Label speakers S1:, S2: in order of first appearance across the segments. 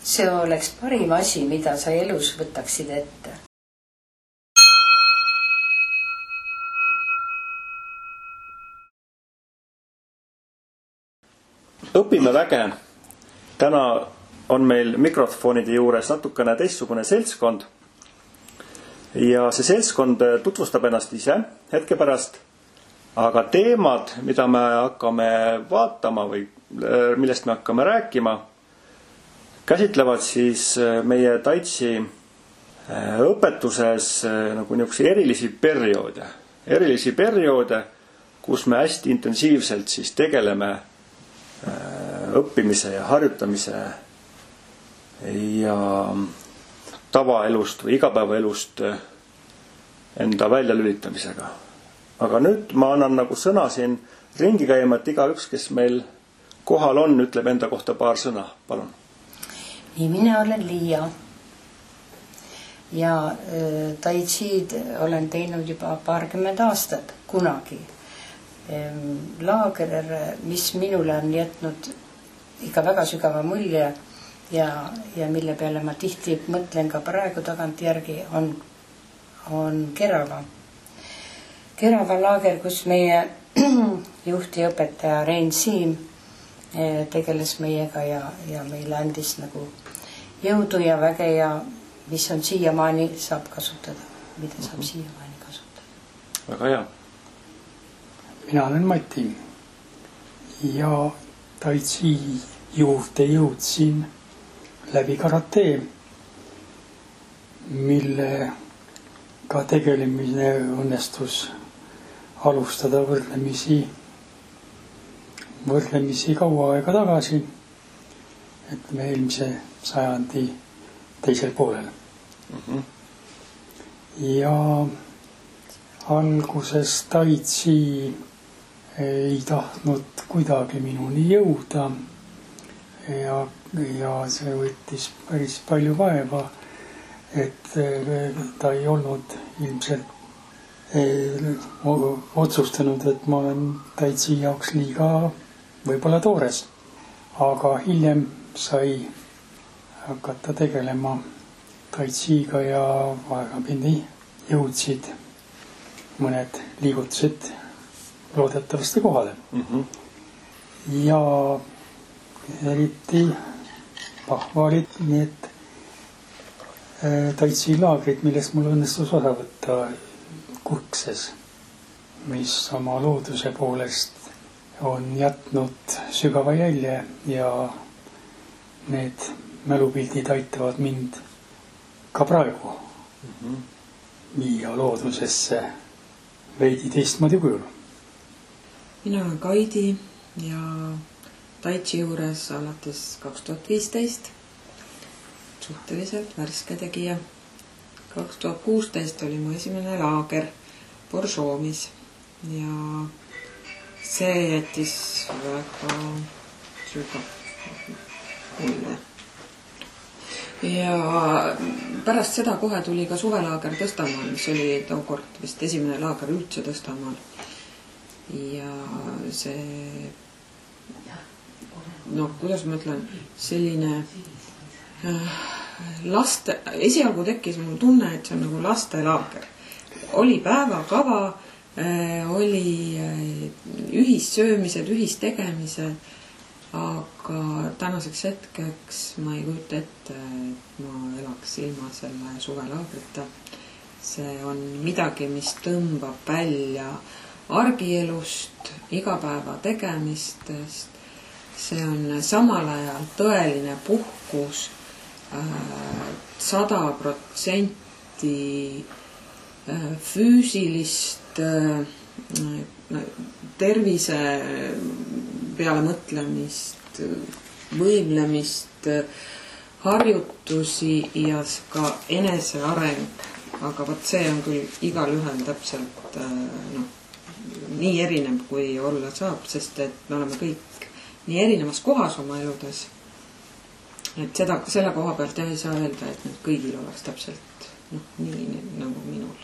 S1: see oleks parim asi, mida sa elus võtaksid ette.
S2: Õpime väge. Täna on meil mikrofonide juures natukene teistsugune seltskond. Ja see seltskond tutvustab ennast ise hetke pärast. Aga teemad, mida me hakkame vaatama või millest me hakkame rääkima, käsitlevad siis meie taitsi õpetuses nagu niisuguse erilisi perioode, kus me hästi intensiivselt siis tegeleme õppimise ja harjutamise ja tavaelust või igapäevaelust enda väljalülitamisega. Aga nüüd ma annan nagu sõna siin ringi käima, et igaüks, kes meil kohal on, ütleb enda kohta paar sõna. Palun.
S1: Nii, mina olen Liia ja taitsid olen teinud juba 20 aastat kunagi. Laager, mis minule on jätnud ikka väga sügava mulje ja mille peale ma tihti mõtlen ka praegu tagant järgi, on Kerava. Kerava laager, kus meie juht ja õpetaja Rein Siim tegeles meiega ja meile andis nagu jõudu ja väge ja mis on siiamaani saab kasutada, mida saab siiamaani kasutada.
S2: Väga hea.
S3: Mina olen Mati ja taitsi juurde jõudsin läbi karate, millega tegelemine õnnestus alustada võrdlemisi kaua aega tagasi, et me eelmise sajandi teisel poolel. Ja alguses taitsi ei tahtnud kuidagi minuni jõuda ja see võttis päris palju vaeva, et ta ei olnud ilmselt otsustanud, et ma olen taitsi jaoks liiga võib-olla toores. Aga hiljem sai hakata tegelema taitsiga ja aegapindi jõudsid mõned liigutused loodetavasti kohale. Ja eriti vahva olid need taitsi laagrid, millest mul õnnestus osa võtta Kurkses, mis oma looduse poolest on jätnud sügava jälje ja need mälupildid aitavad mind ka praegu viia loodusesse veidi teistmoodi kujul.
S4: Mina olen Kaidi ja taitsi juures alates 2015, suhteliselt värske tegija. 2016 oli mu esimene laager Boršoomis ja see jättis väga sügav mulje. Ja pärast seda kohe tuli ka suvelaager Tõstamaal, mis oli tookord vist esimene laager üldse Tõstamaal. Ja see, kuidas ma ütlen, selline esialgu tekkis mul tunne, et see on nagu lastelaager. Oli päevakava, oli ühissöömised, ühistegemised, aga tänaseks hetkeks ma ei kujuta ette, et ma elaks ilma selle suvelaagrita. See on midagi, mis tõmbab välja argielust, igapäeva tegemistest. See on samal ajal tõeline puhkus, 100% füüsilist tervise peale mõtlemist, võimlemist, harjutusi ja ka eneseareng. Aga see on küll igal ühel täpselt nii erinev, kui olla saab, sest et me oleme kõik nii erinevas kohas oma eludes. Et selle koha pealt ei saa öelda, et nüüd kõigil oleks täpselt nii nagu minul.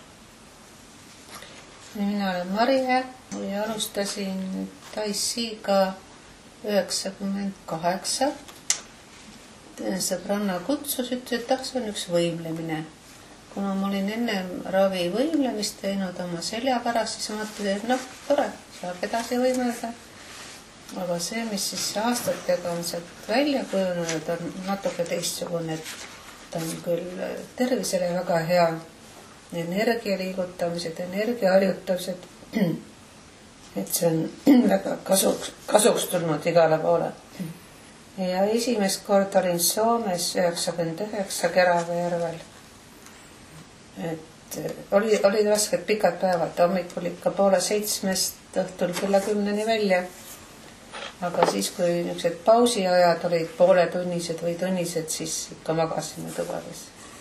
S5: Mina olen Marie ja alustasin taissiga 98 sõbranna kutsus, ütles, et see on üks võimlemine. Kuna ma olin enne ravi võimlemist teinud oma selja pärast, siis ma mõtlesin, et tore, saab edasi võimelda. Aga see, mis siis aastatega on sealt välja kujunenud, on natuke teistsugune, et ta on küll tervisele väga hea. Energia liigutamised, energia harjutamised, et see on väga kasuks tulnud igale poole. Ja esimest korda olin Soomes 99 Keravajärvel. Et olid rasked pikad päevad, hommikul ikka 6:30 õhtul kella 10 välja. Aga siis, kui niisugused pausiajad olid pooletunnised või tunnised, siis ikka magasime tubades.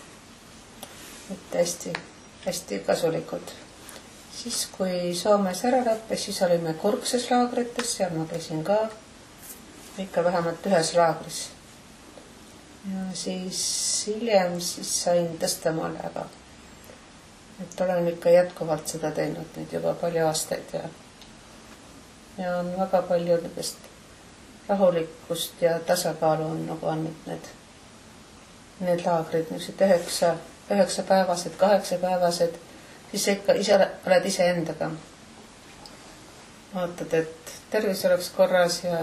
S5: Et hästi kasulikud. Siis, kui Soomes ära lõppes, siis olime Kurkses laagrites, seal ma käisin ka ikka vähemalt ühes laagris. Ja siis hiljem sain Tõstamaale, aga et olen ikka jätkuvalt seda teinud nüüd juba palju aastaid ja on väga palju nendest rahulikkust ja tasakaalu on nagu andnud need laagrid, niisugused 9-päevased, 8-päevased, siis ikka oled ise endaga. Vaatad, et tervis oleks korras ja...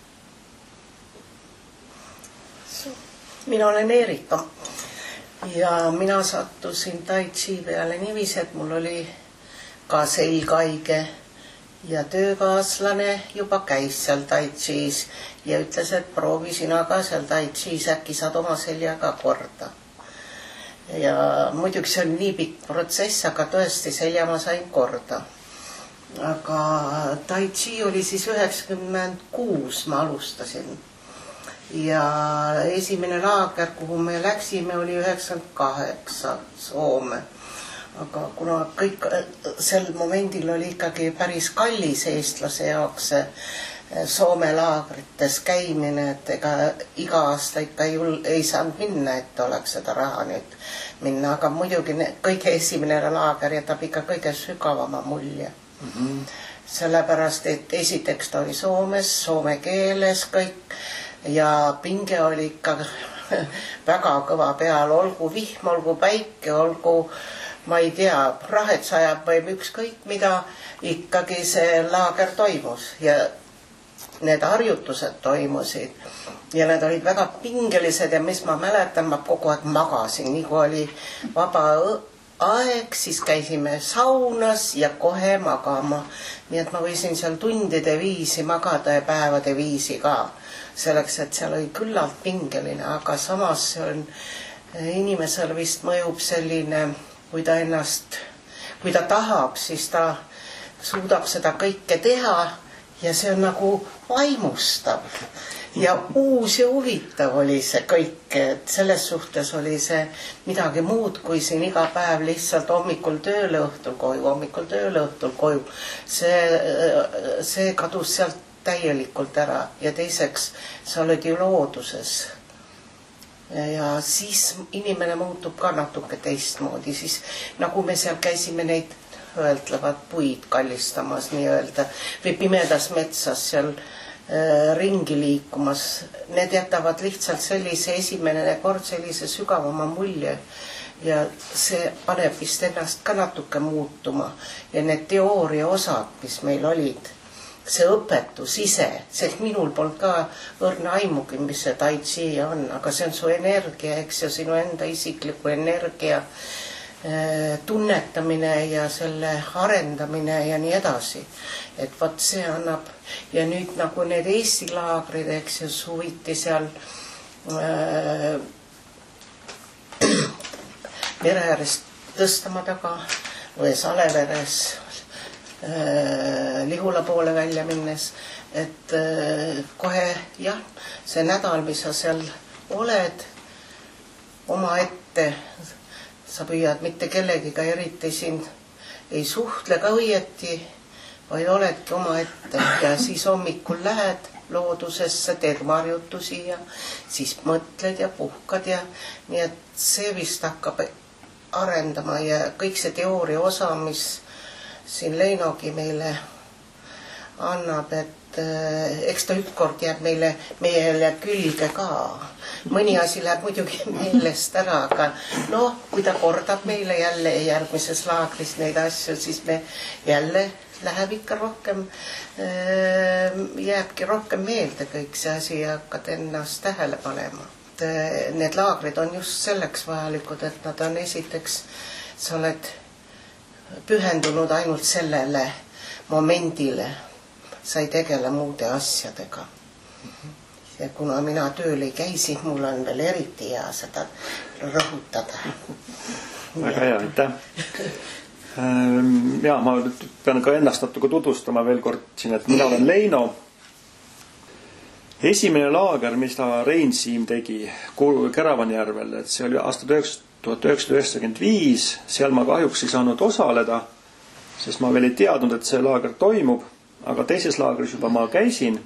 S6: Mina olen Erika ja mina sattusin Tai Chi peale niiviisi, et mul oli ka selgaige ja töökaaslane juba käis seal Tai Chi's ja ütles, et proovi sina ka seal Tai Chi's, äkki saad oma seljaga korda. Ja muidugi see on nii pikk protsess, aga tõesti selja ma sain korda. Aga Tai Chi oli siis 96, ma alustasin. Ja esimene laager, kuhu me läksime, oli 98 Soome. Aga kuna kõik sel momendil oli ikkagi päris kallis eestlase jaoks Soome laagrites käimine, et ega iga aasta ikka ei saanud minna, et oleks seda raha nüüd minna. Aga muidugi kõige esimene laager jätab ikka kõige sügavama mulje. Sellepärast, et esiteks ta oli Soomes, soome keeles kõik ja pinge oli ikka väga kõva peal, olgu vihm, olgu päike, olgu ma ei tea, rahet sajab või ükskõik mida, ikkagi see laager toimus ja need harjutused toimusid ja need olid väga pingelised ja mis ma mäletan, ma kogu aeg magasin, nii kui oli vaba aeg, siis käisime saunas ja kohe magama, nii et ma võisin seal tundide viisi magada ja päevade viisi ka, selleks, et seal oli küllalt pingeline, aga samas see on inimesel vist mõjub selline, kui ta tahab, siis ta suudab seda kõike teha ja see on nagu vaimustav ja uus ja huvitav oli see kõik, et selles suhtes oli see midagi muud kui siin iga päev lihtsalt hommikul tööle õhtul koju. See kadus sealt täielikult ära ja teiseks sa oled ju looduses. Ja siis inimene muutub ka natuke teistmoodi, siis nagu me seal käisime neid öeldlevad puid kallistamas nii-öelda või pimedas metsas seal ringi liikumas, need jätavad lihtsalt sellise esimene kord sellise sügavama mulje ja see paneb vist ennast ka natuke muutuma ja need teooria osad, mis meil olid, see õpetus ise, sest minul polnud ka õrna aimugi, mis see Tai Chi on, aga see on su energia, eks ja sinu enda isikliku energia tunnetamine ja selle arendamine ja nii edasi. Et vaat see annab ja nüüd nagu need Eesti laagrid, eks ja suviti seal mere äärest Tõstamaa taga või Saleveres Lihula poole välja minnes, et kohe jah, see nädal, mis sa seal oled oma ette, sa püüad mitte kellegiga eriti siin ei suhtle ka õieti, vaid oledki oma ette ja siis hommikul lähed loodusesse, teed marjutusi ja siis mõtled ja puhkad ja nii et see vist hakkab arendama ja kõik see teooria osa, mis siin Leinogi meile annab, et eks ta ükskord jääb meile külge ka. Mõni asi läheb muidugi meelest ära, aga noh, kui ta kordab meile jälle järgmises laagris neid asju, siis me jälle läheb ikka rohkem, jääbki rohkem meelde kõik see asi ja hakkad ennast tähele panema. Need laagrid on just selleks vajalikud, et nad on esiteks, sa oled pühendunud ainult sellele momendile, sa ei tegele muude asjadega. Ja kuna mina tööl ei käi, siis mul on veel eriti hea seda rõhutada.
S2: Väga hea, aitäh. Ja ma pean ka ennast natuke tutvustama veel kord siin, et mina olen Leino. Esimene laager, mis ta Rein Siim tegi Käravanjärvel, et see oli aasta 1995, seal ma kahjuks ei saanud osaleda, sest ma veel ei teadnud, et see laager toimub, aga teises laagris juba ma käisin.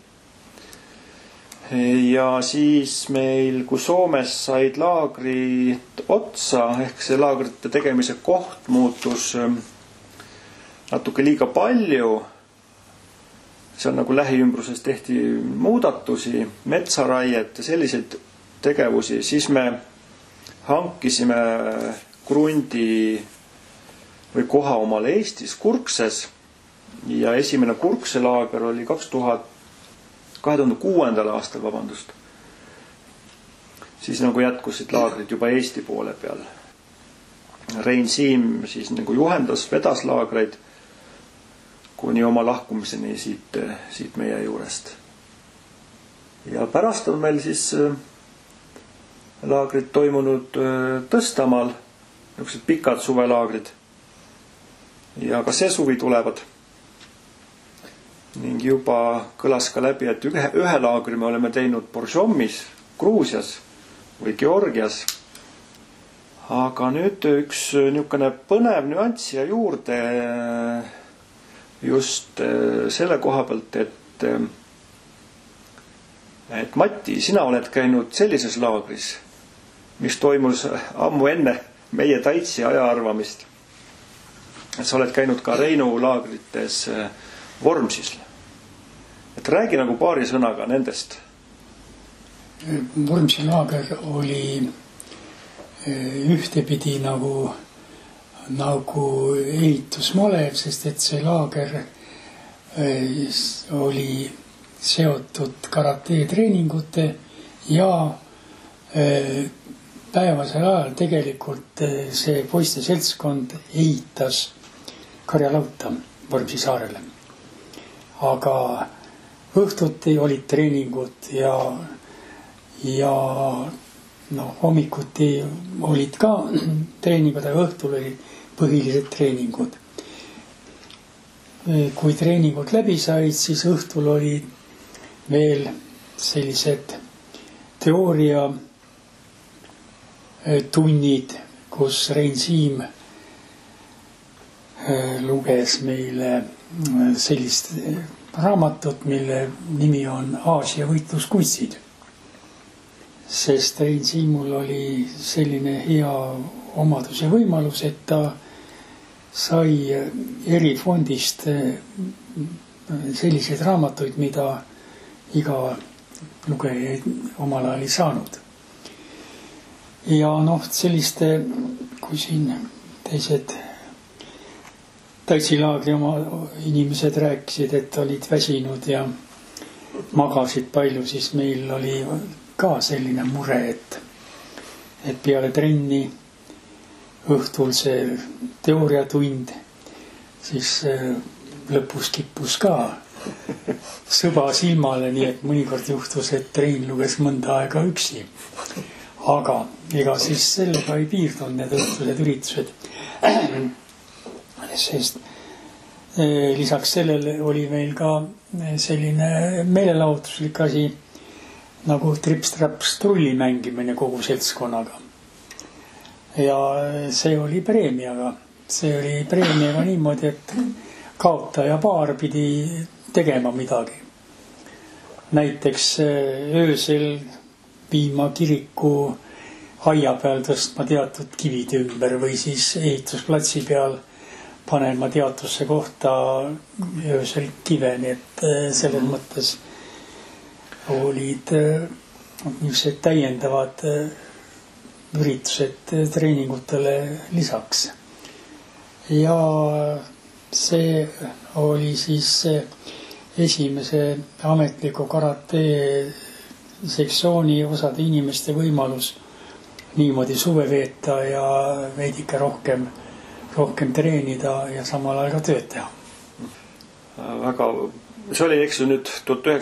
S2: Ja siis meil, kui Soomes said laagrid otsa, ehk see laagrite tegemise koht muutus natuke liiga palju, seal nagu lähiümbruses tehti muudatusi, metsaraiet ja selliseid tegevusi, siis me hankisime krundi või koha omale Eestis Kurkses ja esimene Kurkse laager oli 2006. aastal, vabandust. Siis nagu jätkusid laagrid juba Eesti poole peal. Rein Siim siis nagu juhendas, vedas laagreid kuni oma lahkumiseni siit meie juurest. Ja pärast on meil siis laagrid toimunud Tõstamaal, niisugused pikad suvelaagrid. Ja ka see suvi tulevad. Ning juba kõlas ka läbi, et ühe laagri me oleme teinud Boršomis, Gruusias või Georgias. Aga nüüd üks niisugune põnev nüanss ja juurde just selle koha pealt, et Mati, sina oled käinud sellises laagris, mis toimus ammu enne meie Taitsi ajaarvamist. Sa oled käinud ka Reinu laagrites Vormsis. Et räägi nagu paari sõnaga nendest.
S3: Vormsi laager oli ühtepidi nagu ehitusmalev, sest et see laager oli seotud karate treeningute ja päevasel ajal tegelikult see poiste seltskond ehitas karjalauta Vormsi saarele. Aga õhtuti olid treeningud ja hommikuti olid ka treeningud, aga õhtul olid põhilised treeningud. Kui treeningud läbi said, siis õhtul olid veel sellised teooria tunnid, kus Rein Siim luges meile sellist raamatut, mille nimi on Aasia võitluskunstid. Sest Rein Siimul oli selline hea omadus ja võimalus, et ta sai erifondist selliseid raamatuid, mida iga lugeja omal ajal ei saanud. Ja selliste, kui siin teised Taitsi laagri oma inimesed rääkisid, et olid väsinud ja magasid palju, siis meil oli ka selline mure, et peale trenni õhtul see teooriatund, siis lõpus kippus ka sõba silmale, nii et mõnikord juhtus, et Rein luges mõnda aega üksi. Aga ega siis sellega ei piirdunud need õhtused üritused. Sest lisaks sellele oli meil ka selline meelelahutuslik asi nagu trips-traps trulli mängimine kogu seltskonnaga. Ja see oli preemiaga. See oli preemiaga niimoodi, et kaotaja paar pidi tegema midagi. Näiteks öösel viima kiriku aia peal tõstma teatud kivid ümber või siis ehitusplatsi peal panema teadusse kohta öösel kive, nii et selles mõttes olid niisugused täiendavad üritused treeningutele lisaks. Ja see oli siis esimese ametliku karate sektsiooni osade inimeste võimalus niimoodi suve veeta ja veidike rohkem treenida ja samal ajal ka tööd teha.
S2: Väga, see oli, eks ju nüüd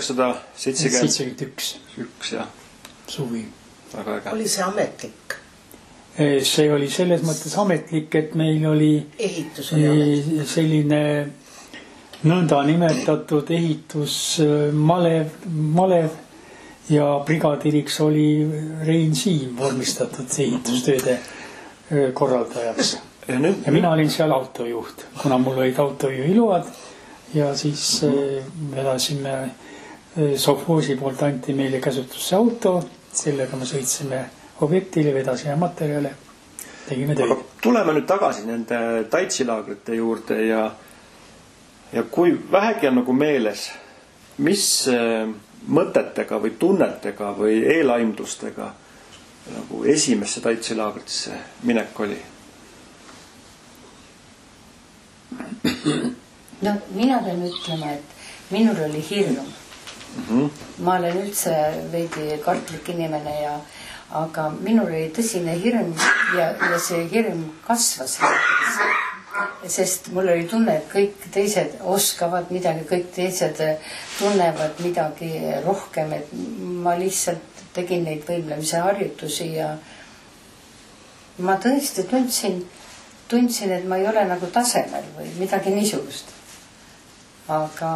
S3: 1971.
S2: jah.
S3: Suvi.
S2: Väga äge.
S6: Oli see ametlik?
S3: See oli selles mõttes ametlik, et meil oli
S6: ehitus oli
S3: selline nõnda nimetatud ehitusmalev ja brigadiriks oli Rein Siim vormistatud ehitustööde korraldajaks. Ja mina olin seal autojuht, kuna mul olid autojuhiload ja siis vedasime sovhoosi poolt anti meile käsutusse auto, sellega me sõitsime objektile, vedasime materjale, tegime tööd.
S2: Aga tuleme nüüd tagasi nende taitsilaagrite juurde ja kui vähegi on nagu meeles, mis mõtetega või tunnetega või eelaimdustega nagu esimesse taitsilaagrisse minek oli?
S1: No mina pean ütlema, et minul oli hirm. Ma olen üldse veidi kartlik inimene aga minul oli tõsine hirm ja see hirm kasvas. Sest mul oli tunne, et kõik teised oskavad midagi, kõik teised tunnevad midagi rohkem, et ma lihtsalt tegin neid võimlemise harjutusi ja ma tõesti tundsin, et ma ei ole nagu tasemel või midagi niisugust. Aga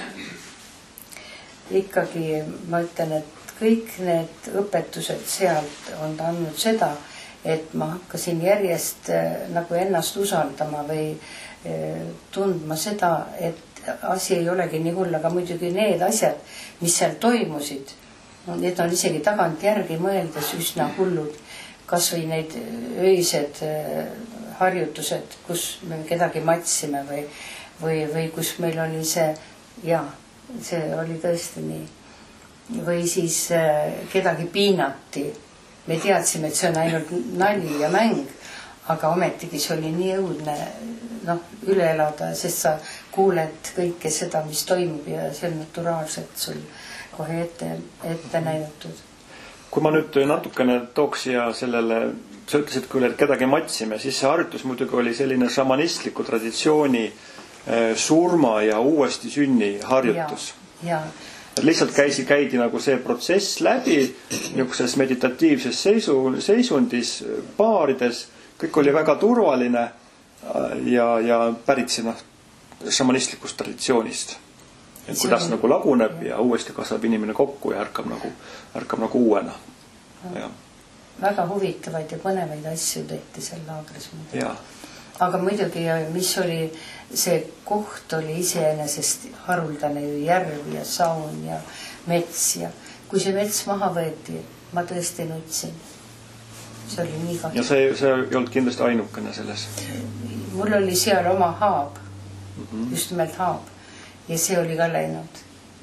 S1: ikkagi ma ütlen, et kõik need õpetused sealt on andnud seda, et ma hakkasin järjest nagu ennast usaldama või tundma seda, et asi ei olegi nii hull, aga muidugi need asjad, mis seal toimusid, need on isegi tagantjärgi mõeldes üsna hullud. Kas või need öised harjutused, kus me kedagi matsime või kus meil oli see oli tõesti nii. Või siis kedagi piinati. Me teadsime, et see on ainult nali ja mäng, aga ometigi see oli nii õudne üle elada, sest sa kuuled kõike seda, mis toimub ja see on naturaalselt sul kohe ette näidatud.
S2: Kui ma nüüd natukene tooks ja sellele, sa ütlesid küll, et kedagi matsime, siis see harjutus muidugi oli selline šamanistliku traditsiooni surma ja uuesti sünni harjutus.
S1: Ja.
S2: Lihtsalt käidi nagu see protsess läbi niisuguses meditatiivses seisundis, paarides, kõik oli väga turvaline ja pärit šamanistlikust traditsioonist. Et kuidas nagu laguneb ja uuesti kasvab inimene kokku ja ärkab nagu uuena. Ja.
S1: Väga huvitavaid ja põnevaid asju tehti seal laagris. Aga muidugi, mis oli, see koht oli iseenesest haruldane ju järv ja saun ja mets ja kui see mets maha võeti, ma tõesti nutsin. See oli nii kahju.
S2: Ja see ei olnud kindlasti ainukene selles?
S1: Mul oli seal oma haab, just nimelt haab ja see oli ka läinud.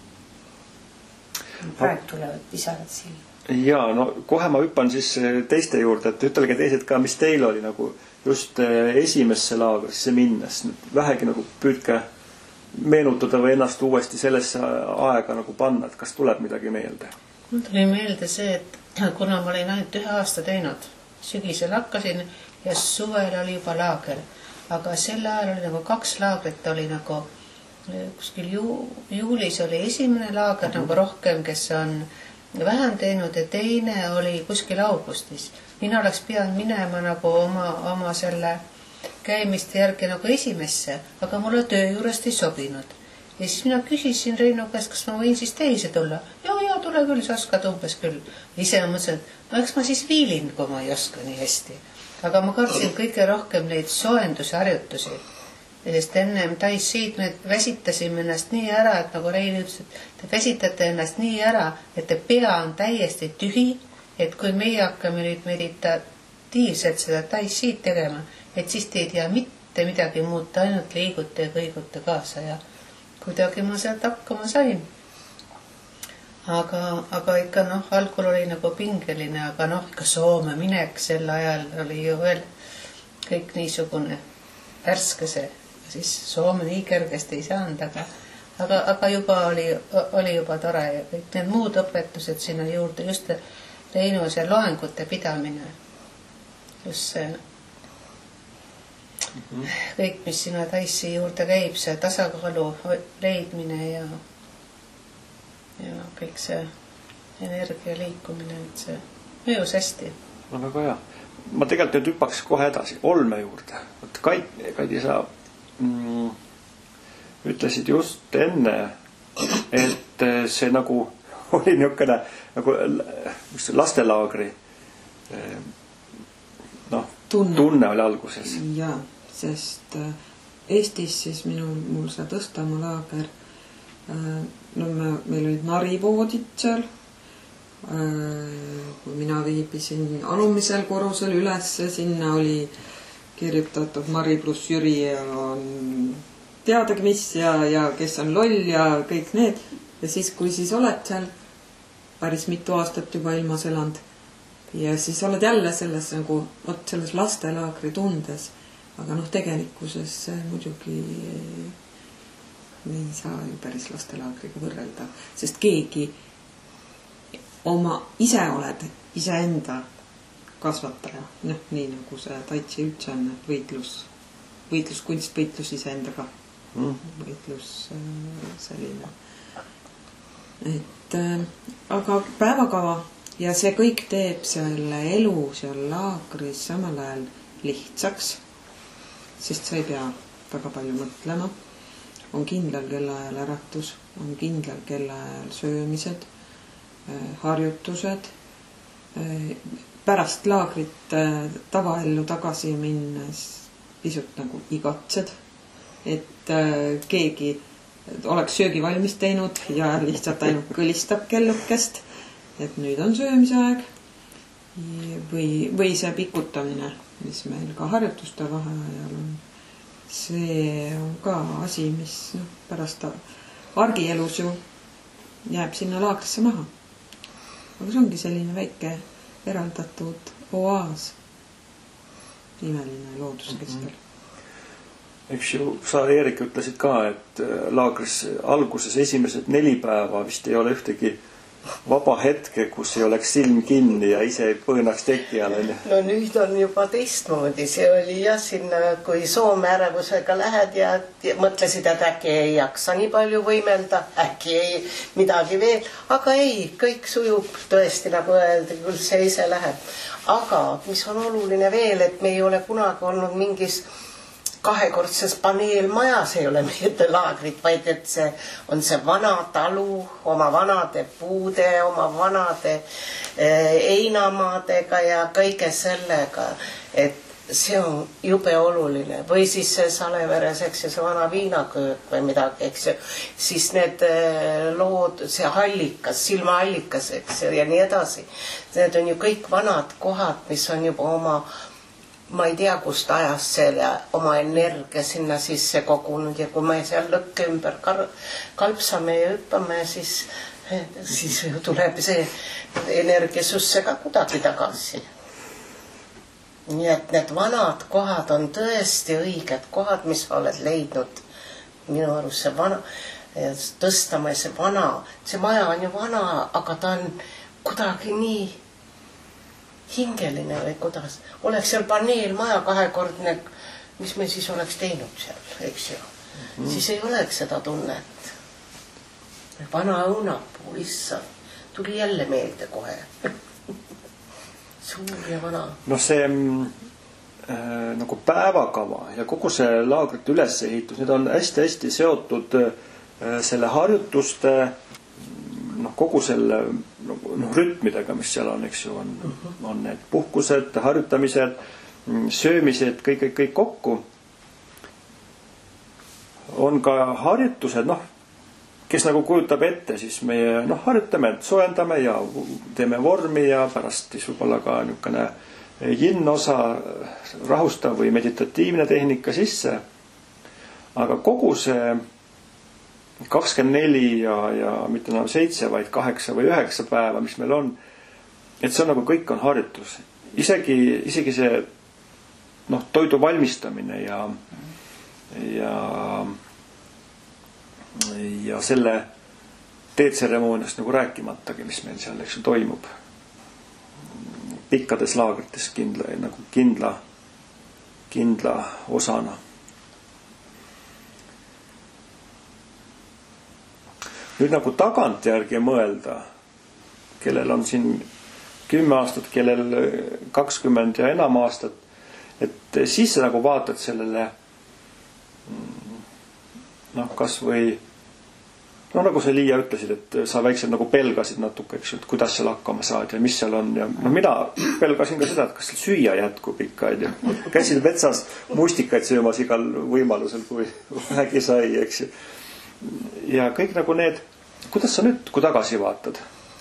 S1: Praegu tulevad pisarad silma. Ja,
S2: kohe ma hüppan siis teiste juurde, et ütelge teised ka, mis teil oli nagu just esimesse laagrisse minnes. Vähegi nagu püüdke meenutada või ennast uuesti sellesse aega nagu panna, et kas tuleb midagi meelde?
S5: Mul tuli meelde see, et kuna ma olin ainult 1 aasta teinud, sügisel hakkasin ja suvel oli juba laager. Aga sel ajal oli nagu 2 laagrit, oli nagu kuskil juulis oli esimene laager nagu rohkem, kes on vähem teinud ja teine oli kuskil augustis. Mina oleks pidanud minema nagu oma selle käimiste järgi nagu esimesse, aga mulle töö juurest ei sobinud. Ja siis mina küsisin Reinu käest, kas ma võin siis teise tulla. Ja, tule küll, sa oskad umbes küll. Ise mõtlesin, et eks ma siis viilin, kui ma ei oska nii hästi. Aga ma kartsin kõige rohkem neid soendusharjutusi. Sest ennem Taisiid me väsitasime ennast nii ära, et nagu Rein ütles, et te väsitate ennast nii ära, et te pea on täiesti tühi, et kui meie hakkame nüüd meditatiivselt seda Taisiid tegema, et siis te ei tea mitte mitte midagi muuta, ainult liigute ja kõigute kaasa ja kuidagi ma sealt hakkama sain. Aga ikka algul oli nagu pingeline, aga ikka Soome minek sel ajal oli ju veel kõik niisugune värske see. Siis Soome nii kergesti ei saanud, aga juba oli juba tore ja kõik need muud õpetused sinna juurde, just Reinu see loengute pidamine. Just see kõik, mis sinna Taissi juurde käib, see tasakaalu leidmine ja kõik see energia liikumine, et see mõjus hästi.
S2: No väga hea. Ma tegelikult nüüd hüppaks kohe edasi Olme juurde. Kaidi, sa ütlesid just enne, et see nagu oli niisugune nagu lastelaagri tunne oli alguses.
S4: Jaa, sest Eestis siis mul see Tõstamaa laager, meil olid narivoodid seal, kui mina viibisin alumisel korrusel üles, sinna oli kirjutatud Mari pluss Jüri ja teadagi mis ja kes on loll ja kõik need. Ja siis, kui siis oled seal päris mitu aastat juba ilmas elanud ja siis oled jälle selles nagu, selles lastelaagri tundes, aga tegelikkuses muidugi ei saa ju päris lastelaagriga võrrelda, sest keegi ise oled iseenda kasvataja, nii nagu see taitsi üldse on, võitluskunst, võitlus iseendaga, võitlus selline. Aga päevakava ja see kõik teeb selle elu seal laagris samal ajal lihtsaks, sest sa ei pea väga palju mõtlema. On kindlal kellaajal äratus, on kindlal kellaajal söömised, harjutused. Pärast laagrit tavaellu tagasi minnes pisut nagu igatsed, et keegi oleks söögi valmis teinud ja lihtsalt ainult kõlistab kellukest, et nüüd on söömise aeg. Või see pikutamine, mis meil ka harjutuste vaheajal on. See on ka asi, mis pärast argielus ju jääb sinna laagrisse maha. Aga see ongi selline väike eraldatud oaas, imeline looduse keskel.
S2: Eks ju, sa Eerik ütlesid ka, et laagris alguses esimesed 4 päeva vist ei ole ühtegi vaba hetke, kus ei oleks silm kinni ja ise ei põõnaks teki all.
S6: No nüüd on juba teistmoodi. See oli sinna, kui Soome ärevusega lähed ja mõtlesid, et äkki ei jaksa nii palju võimelda, äkki ei midagi veel. Aga ei, kõik sujub tõesti, nagu öeldi, küll see ise läheb. Aga mis on oluline veel, et me ei ole kunagi olnud mingis kahekordses paneelmajas ei ole meie laagrit, vaid et see on see vana talu oma vanade puude, oma vanade einamaadega ja kõige sellega, et see on jube oluline. Või siis see Saleveres, eks see vana viinaköök või midagi, eks ju. Siis need lood, see hallikas, silmahallikas, eks ju, ja nii edasi. Need on ju kõik vanad kohad, mis on juba oma ma ei tea, kust ajast selle oma energia sinna sisse kogunud ja kui me seal lõkke ümber kalpsame ja hüppame, siis tuleb see energia susse ka kuidagi tagasi. Nii et need vanad kohad on tõesti õiged kohad, mis oled leidnud. Minu arust see vana, Tõstamaa see vana, see maja on ju vana, aga ta on kuidagi nii hingeline või kuidas. Oleks seal paneelmaja kahekordne, mis me siis oleks teinud seal, eks ju. Siis ei oleks seda tunnet. Vana õunapuu, issa, tuli jälle meelde kohe. Suur ja vana.
S2: No see nagu päevakava ja kogu see laagrite ülesehitus, need on hästi-hästi seotud selle harjutuste kogu selle rütmidega, mis seal on, eks ju, on need puhkused, harjutamised, söömised, kõik kokku. On ka harjutused, kes nagu kujutab ette, siis meie harjutame, soojendame ja teeme vormi ja pärast siis võib-olla ka niisugune yin-osa, rahustav või meditatiivne tehnika sisse, aga kogu see 24 ja mitte enam 7, vaid 8 või 9 päeva, mis meil on, et see on nagu kõik on harjutus. Isegi see toidu valmistamine ja selle teetseremooniast nagu rääkimatagi, mis meil seal toimub. Pikkades laagrites kindla osana. Nüüd nagu tagantjärgi mõelda, kellel on siin 10 aastat, kellel 20 ja enam aastat, et siis sa nagu vaatad sellele kas või nagu sa Liia ütlesid, et sa väikselt nagu pelgasid natuke, eks ju, et kuidas seal hakkama saad ja mis seal on ja mina pelgasin ka seda, et kas süüa jätkub ikka, et käisin metsas mustikaid söömas igal võimalusel, kui vähegi sai, eks ju. Ja kõik nagu need, kuidas sa nüüd, kui tagasi vaatad?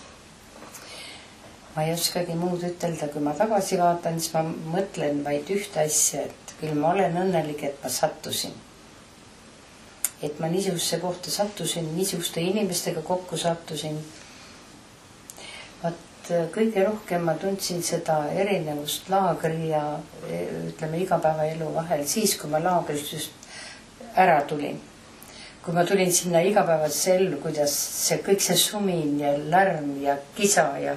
S1: Ma ei oskagi muud ütelda, kui ma tagasi vaatan, siis ma mõtlen vaid ühte asja, et küll ma olen õnnelik, et ma sattusin. Et ma niisugusse kohta sattusin, niisuguste inimestega kokku sattusin. Vaat kõige rohkem ma tundsin seda erinevust laagri ja ütleme igapäevaelu vahel siis, kui ma laagrist just ära tulin. Kui ma tulin sinna igapäevasse ellu, kuidas see kõik see sumin ja lärm ja kisa ja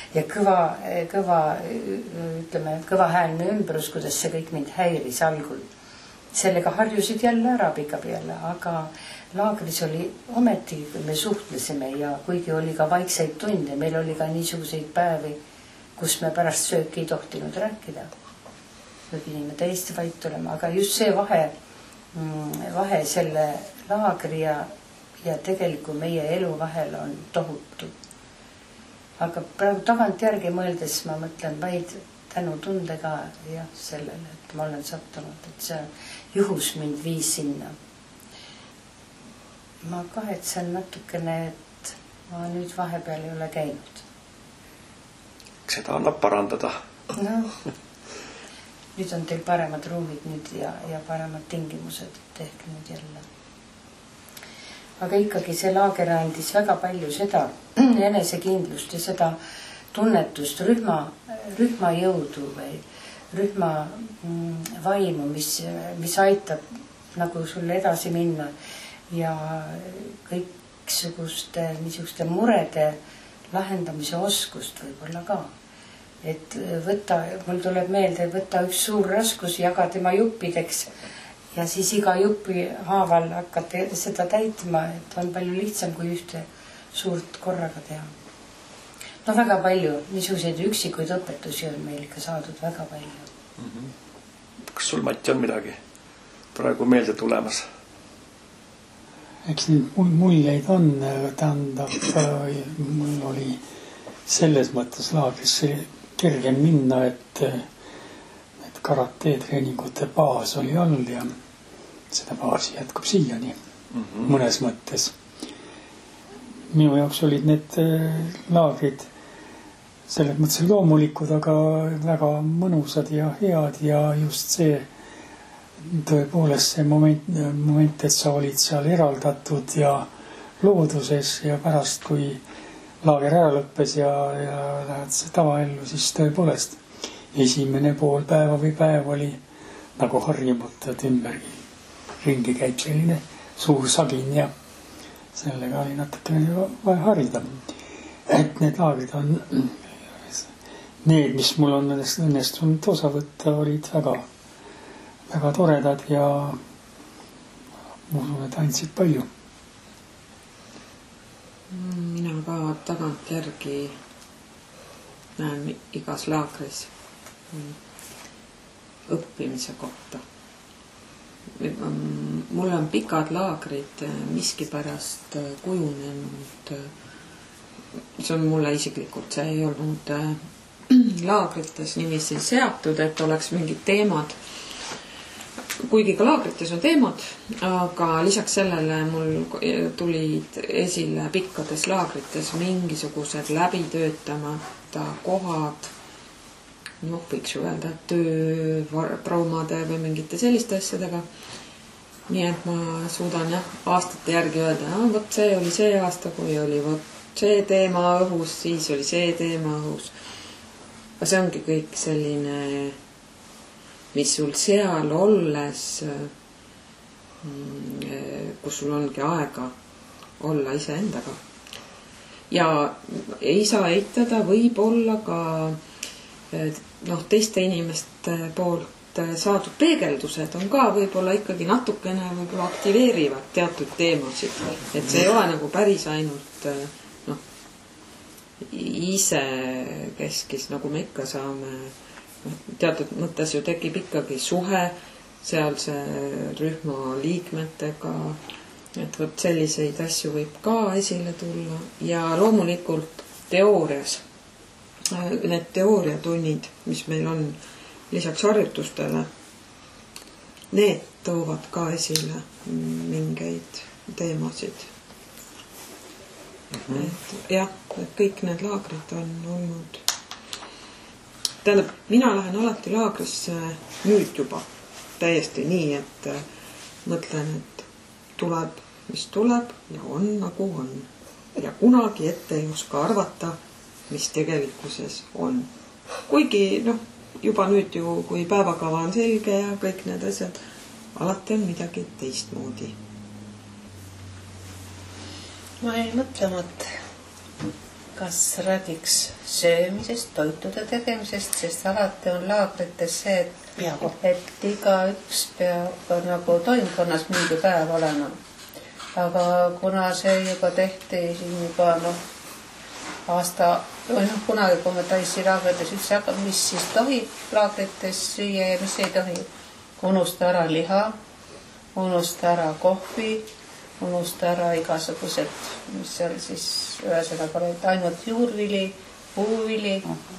S1: kõvahäälne ümbrus, kuidas see kõik mind häiris algul. Sellega harjusid jälle ära pika peale, aga laagris oli ometi, kui me suhtlesime ja kuigi oli ka vaikseid tunde, meil oli ka niisuguseid päevi, kus me pärast sööki ei tohtinud rääkida. Me pidime täiesti vait olema, aga just see vahe selle laagri ja tegeliku meie elu vahel on tohutu. Aga praegu tagantjärgi mõeldes ma mõtlen vaid tänu tundega ja sellele, et ma olen sattunud, et see juhus mind viis sinna. Ma kahetsen natukene, et ma nüüd vahepeal ei ole käinud.
S2: Seda annab parandada.
S1: Nüüd on teil paremad ruumid nüüd ja paremad tingimused, et ehk nüüd jälle. Aga ikkagi see laager andis väga palju seda enesekindlust ja seda tunnetust, rühma jõudu või rühma vaimu, mis aitab nagu sulle edasi minna ja kõiksuguste niisuguste murede lahendamise oskust võib-olla ka. Et mul tuleb meelde, võtta üks suur raskus, jaga tema juppideks ja siis iga jupi haaval hakkate seda täitma, et on palju lihtsam kui ühte suurt korraga teha. Väga palju niisuguseid üksikuid õpetusi on meil ikka saadud väga palju.
S2: Kas sul, Mati, on midagi praegu meelde tulemas?
S3: Eks neid muljeid on, tähendab, mul oli selles mõttes laagrisse kergem minna, et karate treeningute baas oli all ja seda baasi jätkub siiani mõnes mõttes. Minu jaoks olid need laagrid selles mõttes loomulikud, aga väga mõnusad ja head ja just see tõepoolest see moment, et sa olid seal eraldatud ja looduses ja pärast, kui laager ära lõppes ja lähed tavaellu, siis tõepoolest esimene pool päeva või päev oli nagu harjumata, et ümbergi ringi käib selline suur sagin ja sellega oli natukene vaja harida. Et need laagrid on need, mis mul on õnnestunud osa võtta, olid väga, väga toredad ja ma usun, et andsid palju.
S4: Mina ka tagantjärgi näen igas laagris õppimise kohta. Mul on pikad laagrid miskipärast kujunenud. See on mulle isiklikult, see ei olnud laagrites niiviisi seatud, et oleks mingid teemad. Kuigi ka laagrites on teemad, aga lisaks sellele mul tulid esile pikkades laagrites mingisugused läbitöötamata kohad, võiks ju öelda, töötraumade või mingite selliste asjadega. Nii et ma suudan aastate järgi öelda, võt see oli see aasta, kui oli võt see teema õhus, siis oli see teema õhus. Aga see ongi kõik selline, mis sul seal olles, kus sul ongi aega olla iseendaga. Ja ei saa eitada, võib olla ka teiste inimeste poolt saadud peegeldused on ka võib-olla ikkagi natukene võib-olla aktiveerivad teatud teemasid. Et see ei ole nagu päris ainult ise keskis, nagu me ikka saame. Teatud mõttes ju tekib ikkagi suhe sealse rühma liikmetega. Et võt selliseid asju võib ka esile tulla. Ja loomulikult teoorias, need teooriatunnid, mis meil on lisaks harjutustele, need toovad ka esile mingeid teemasid. Et kõik need laagrid on olnud. Tähendab, mina lähen alati laagrisse nüüd juba täiesti nii, et mõtlen, et tuleb, mis tuleb ja on nagu on. Ja kunagi ette ei oska arvata, mis tegelikkuses on. Kuigi, juba nüüd ju, kui päevakava on selge ja kõik need asjad, alati on midagi teistmoodi.
S5: Ma ei mõtlenud, kas räägiks söömisest, toitude tegemisest, sest alati on laagrites see, et igaüks peab nagu toimkonnas mingi päev olema. Aga kuna see juba tehti siin juba aasta või kunagi, kui me taisi laagrites üldse hakkab, mis siis tohib laagrites süüa ja mis ei tohi. Unusta ära liha, unusta ära kohvi, unusta ära igasugused, mis seal siis ühesõnaga olid ainult juurvili, puuvili,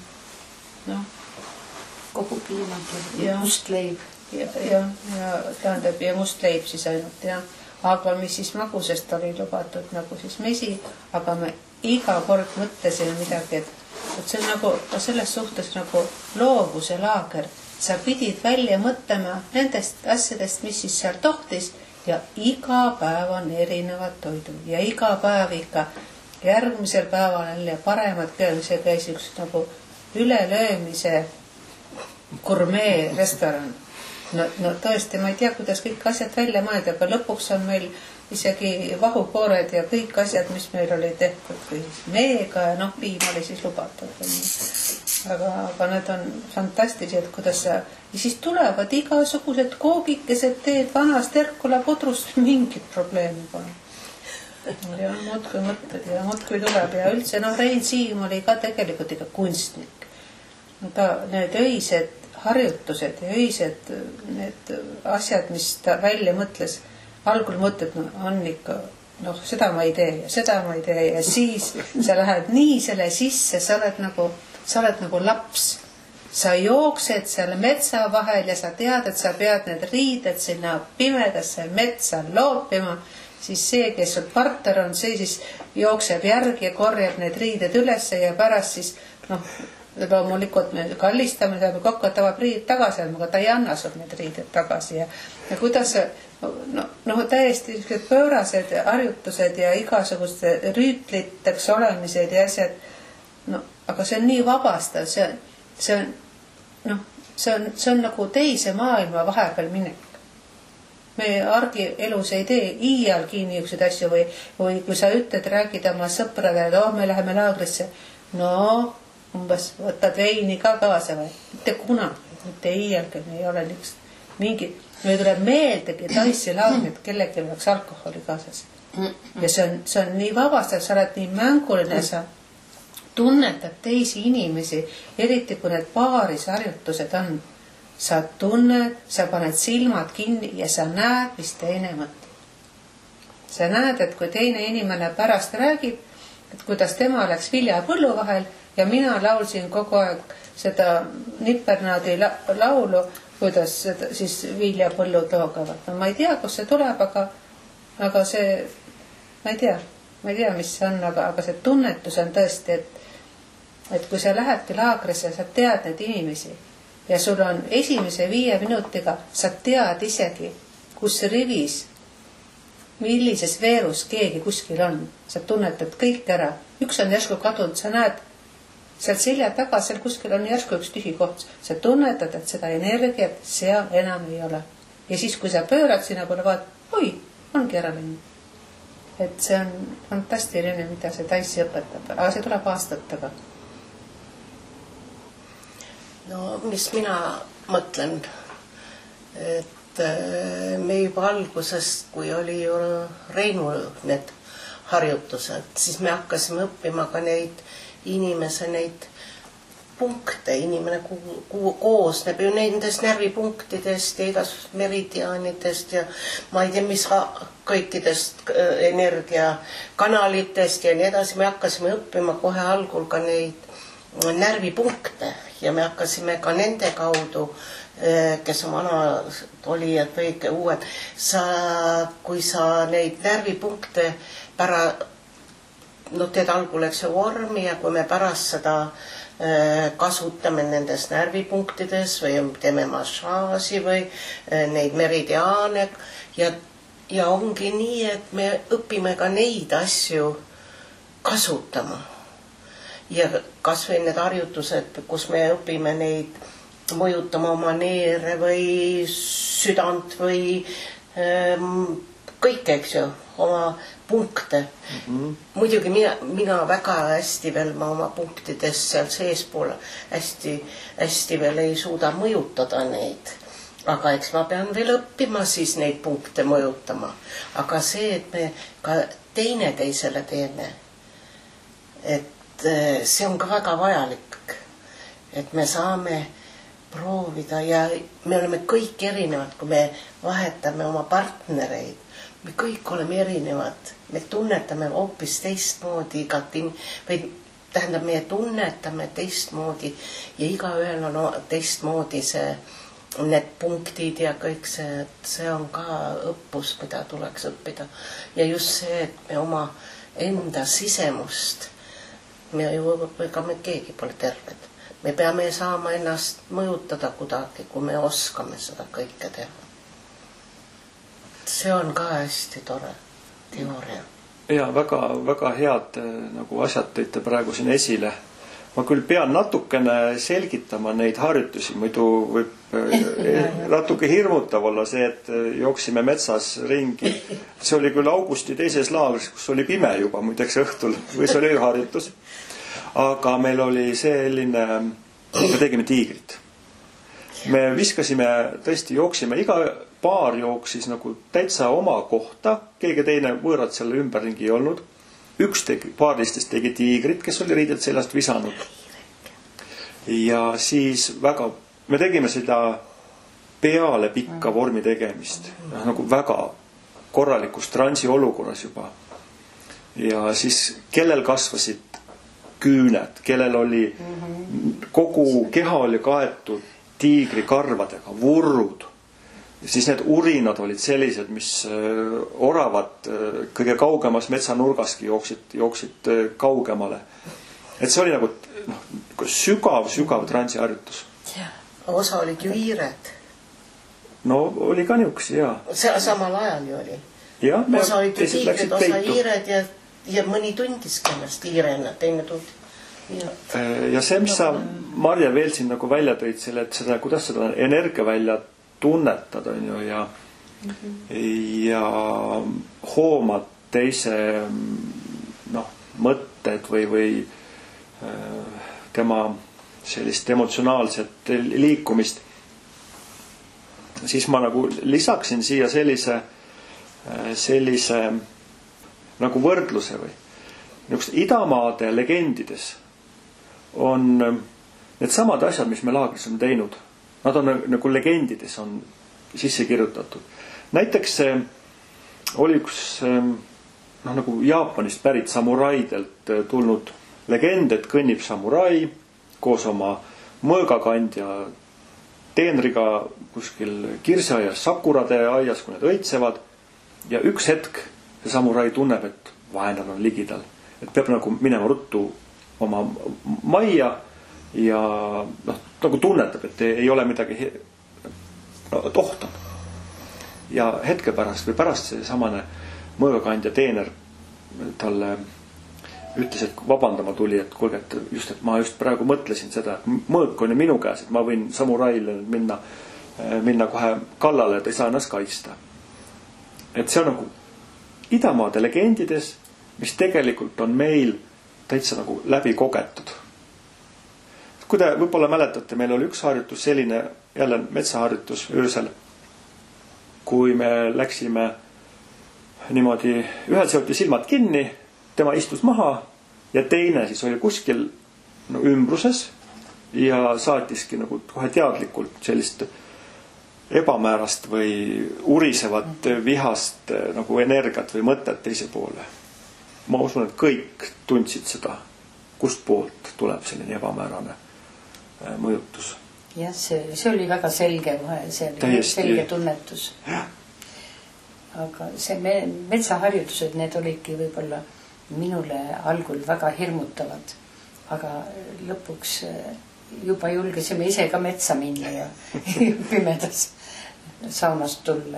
S1: kogu piimad ja must leib.
S5: Ja tähendab, ja must leib siis ainult, Aga mis siis magusest oli lubatud nagu siis mesi, aga me iga kord mõtlesime midagi, et see on nagu selles suhtes nagu loovuse laager. Sa pidid välja mõtlema nendest asjadest, mis siis seal tohtis ja iga päev on erinevad toidud ja iga päev ikka järgmisel päeval jälle paremad see käis üks nagu ülelöömise gurmee restoran. No tõesti, ma ei tea, kuidas kõik asjad välja mõelda, aga lõpuks on meil isegi vahukoored ja kõik asjad, mis meil oli tehtud või meega ja piim oli siis lubatud. Aga need on fantastilised, kuidas ja siis tulevad igasugused koogikesed, teed vanast Herkula pudrust, mingit probleemi pole. Ja muudkui mõtled ja muudkui tuleb ja üldse, Rein Siim oli ka tegelikult ikka kunstnik. Need öised harjutused ja öised need asjad, mis ta välja mõtles, algul mõtled, on ikka, seda ma ei tee ja seda ma ei tee ja siis sa lähed nii selle sisse, sa oled nagu laps. Sa jooksed selle metsa vahel ja sa tead, et sa pead need riided sinna pimedasse metsa loopima, siis see, kes sul partner on, see siis jookseb järgi ja korjab need riided ülesse ja pärast siis, loomulikult me kallistame, kokku tavab riid tagasi, aga ta ei anna sul need riided tagasi ja kuidas täiesti pöörased harjutused ja igasuguste rüütliteks olemised ja asjad, aga see on nii vabastav, see on nagu teise maailma vahepeal minek. Me argi elus ei tee iialgi niisuguseid asju või kui sa ütled, räägid oma sõpradele, et me läheme laagrisse, umbes võtad veini ka kaasa või? Mitte kunagi, mitte iialgi, me ei ole mingi, me tuleb meeldegi taissi laagrid, kellegi oleks alkoholi kaasas. Ja see on nii vabastav, sa oled nii mänguline, sa tunnetad teisi inimesi, eriti kui need paarisharjutused on. Sa tunned, sa paned silmad kinni ja sa näed, mis teine mõtleb. Sa näed, et kui teine inimene pärast räägib, et kuidas tema läks viljapõllu vahel ja mina laulsin kogu aeg seda Nippernaadi laulu, kuidas siis viljapõllud loogavad. Ma ei tea, kus see tuleb, aga see, ma ei tea, mis see on, aga see tunnetus on tõesti, et kui sa lähedki laagrisse, sa tead neid inimesi ja sul on esimese 5 minutiga, sa tead isegi, kus rivis, millises veerus keegi kuskil on. Sa tunnetad kõik ära. Üks on järsku kadunud, sa näed seal selja taga, seal kuskil on järsku üks tühi koht. Sa tunnetad, et seda energiat seal enam ei ole. Ja siis, kui sa pöörad sinna poole, vaat, oi, ongi ära läinud. Et see on fantastiline, mida see taissi õpetab, aga see tuleb aastatega.
S6: No mis mina mõtlen, et me juba algusest, kui oli ju Reinu need harjutused, siis me hakkasime õppima ka neid inimese neid punkte. Inimene koosneb ju nendest närvipunktidest ja igasugust meridiaanidest ja ma ei tea, mis kõikidest energiakanalitest ja nii edasi. Me hakkasime õppima kohe algul ka neid närvipunkte ja me hakkasime ka nende kaudu, kes on vanad olijad või uued, kui sa neid närvipunkte teed algul eks vormi ja kui me pärast seda kasutame nendes närvipunktides või teeme massaaži või neid meridiaane ja ongi nii, et me õpime ka neid asju kasutama. Ja kas või need harjutused, kus me õpime neid mõjutama oma neere või südant või kõik, eks ju, oma punkte. Muidugi mina väga hästi veel oma punktides seal seespool hästi veel ei suuda mõjutada neid. Aga eks ma pean veel õppima siis neid punkte mõjutama. Aga see, et me ka teineteisele teeme, et see on ka väga vajalik, et me saame proovida ja me oleme kõik erinevad, kui me vahetame oma partnereid. Me kõik oleme erinevad, me tunnetame hoopis teistmoodi igat või tähendab, me tunnetame teistmoodi ja igaühel on teistmoodi need punktid ja kõik see on ka õppus, mida tuleks õppida. Ja just see, et me oma enda sisemust, ega me keegi pole terved. Me peame saama ennast mõjutada kuidagi, kui me oskame seda kõike teha. See on ka hästi tore teooria.
S2: Ja väga head nagu asjad tõite praegu siin esile. Ma küll pean natukene selgitama neid harjutusi, muidu võib natuke hirmutav olla see, et jooksime metsas ringi. See oli küll augusti 2. laagris, kus oli pime juba muideks õhtul või see oli ööharjutus. Aga meil oli selline, me tegime tiigrit. Me viskasime, tõesti jooksime, iga paar jooksis nagu täitsa oma kohta, keegi teine võõrad selle ümberringi ei olnud. Üks paaristest tegi tiigrit, kes oli riided seljast visanud. Ja siis me tegime seda peale pikka vormi tegemist, nagu väga korralikus transi olukorras juba. Ja siis kellel kasvasid küüned, kellel oli kogu keha oli kaetud tiigri karvadega, vurrud. Siis need urinad olid sellised, mis oravad kõige kaugemas metsanurgaski jooksid kaugemale. Et see oli nagu sügav transiharjutus.
S6: Osa olid ju hiired.
S2: No oli ka niuks, jaa.
S6: Samal ajal ju oli.
S2: Ja,
S6: osa olid ju tiigrid, osa hiired ja mõni tundis kennast hiirena, teine tundi.
S2: Ja see, mis sa, Marja, veel siin nagu välja tõid selle, et seda, kuidas seda energia välja tunnetada on ju ja hoomad teise mõtted või tema sellist emotsionaalset liikumist, siis ma nagu lisaksin siia sellise nagu võrdluse või idamaade legendides on need samad asjad, mis me laagris on teinud. Nad on nagu legendides on sisse kirjutatud. Näiteks oli üks nagu Jaapanist pärit samuraidelt tulnud legend, et kõnnib samurai koos oma mõõgakandja teenriga kuskil kirsiaias, sakurade aias, kui need õitsevad. Ja üks hetk see samurai tunneb, et vaenlane on ligidal. Et peab nagu minema ruttu oma majja ja noh, nagu tunnetab, et ei ole midagi ohtu. Ja hetke pärast või pärast see samane mõõgakandja teener talle ütles, et vabandama tuli, et kuulge, et ma just praegu mõtlesin seda, et mõõk on ju minu käes, et ma võin samuraile minna kohe kallale, et ei saa ennast kaitsta. Et see on nagu idamaade legendides, mis tegelikult on meil täitsa nagu läbi kogetud. Kui te võib-olla mäletate, meil oli üks harjutus selline, jälle metsaharjutus öösel, kui me läksime niimoodi, ühel seoti silmad kinni, tema istus maha ja teine siis oli kuskil ümbruses ja saatiski nagu kohe teadlikult sellist ebamäärast või urisevat vihast nagu energiat või mõtet teise poole. Ma usun, et kõik tundsid seda, kust poolt tuleb selline ebamäärane mõjutus.
S1: Jah, see oli väga selge vahe, see oli täiesti selge tunnetus. Aga see metsaharjutused, need olidki võib-olla minule algul väga hirmutavad, aga lõpuks juba julgesime ise ka metsa minna ja pimedas saunast tulla.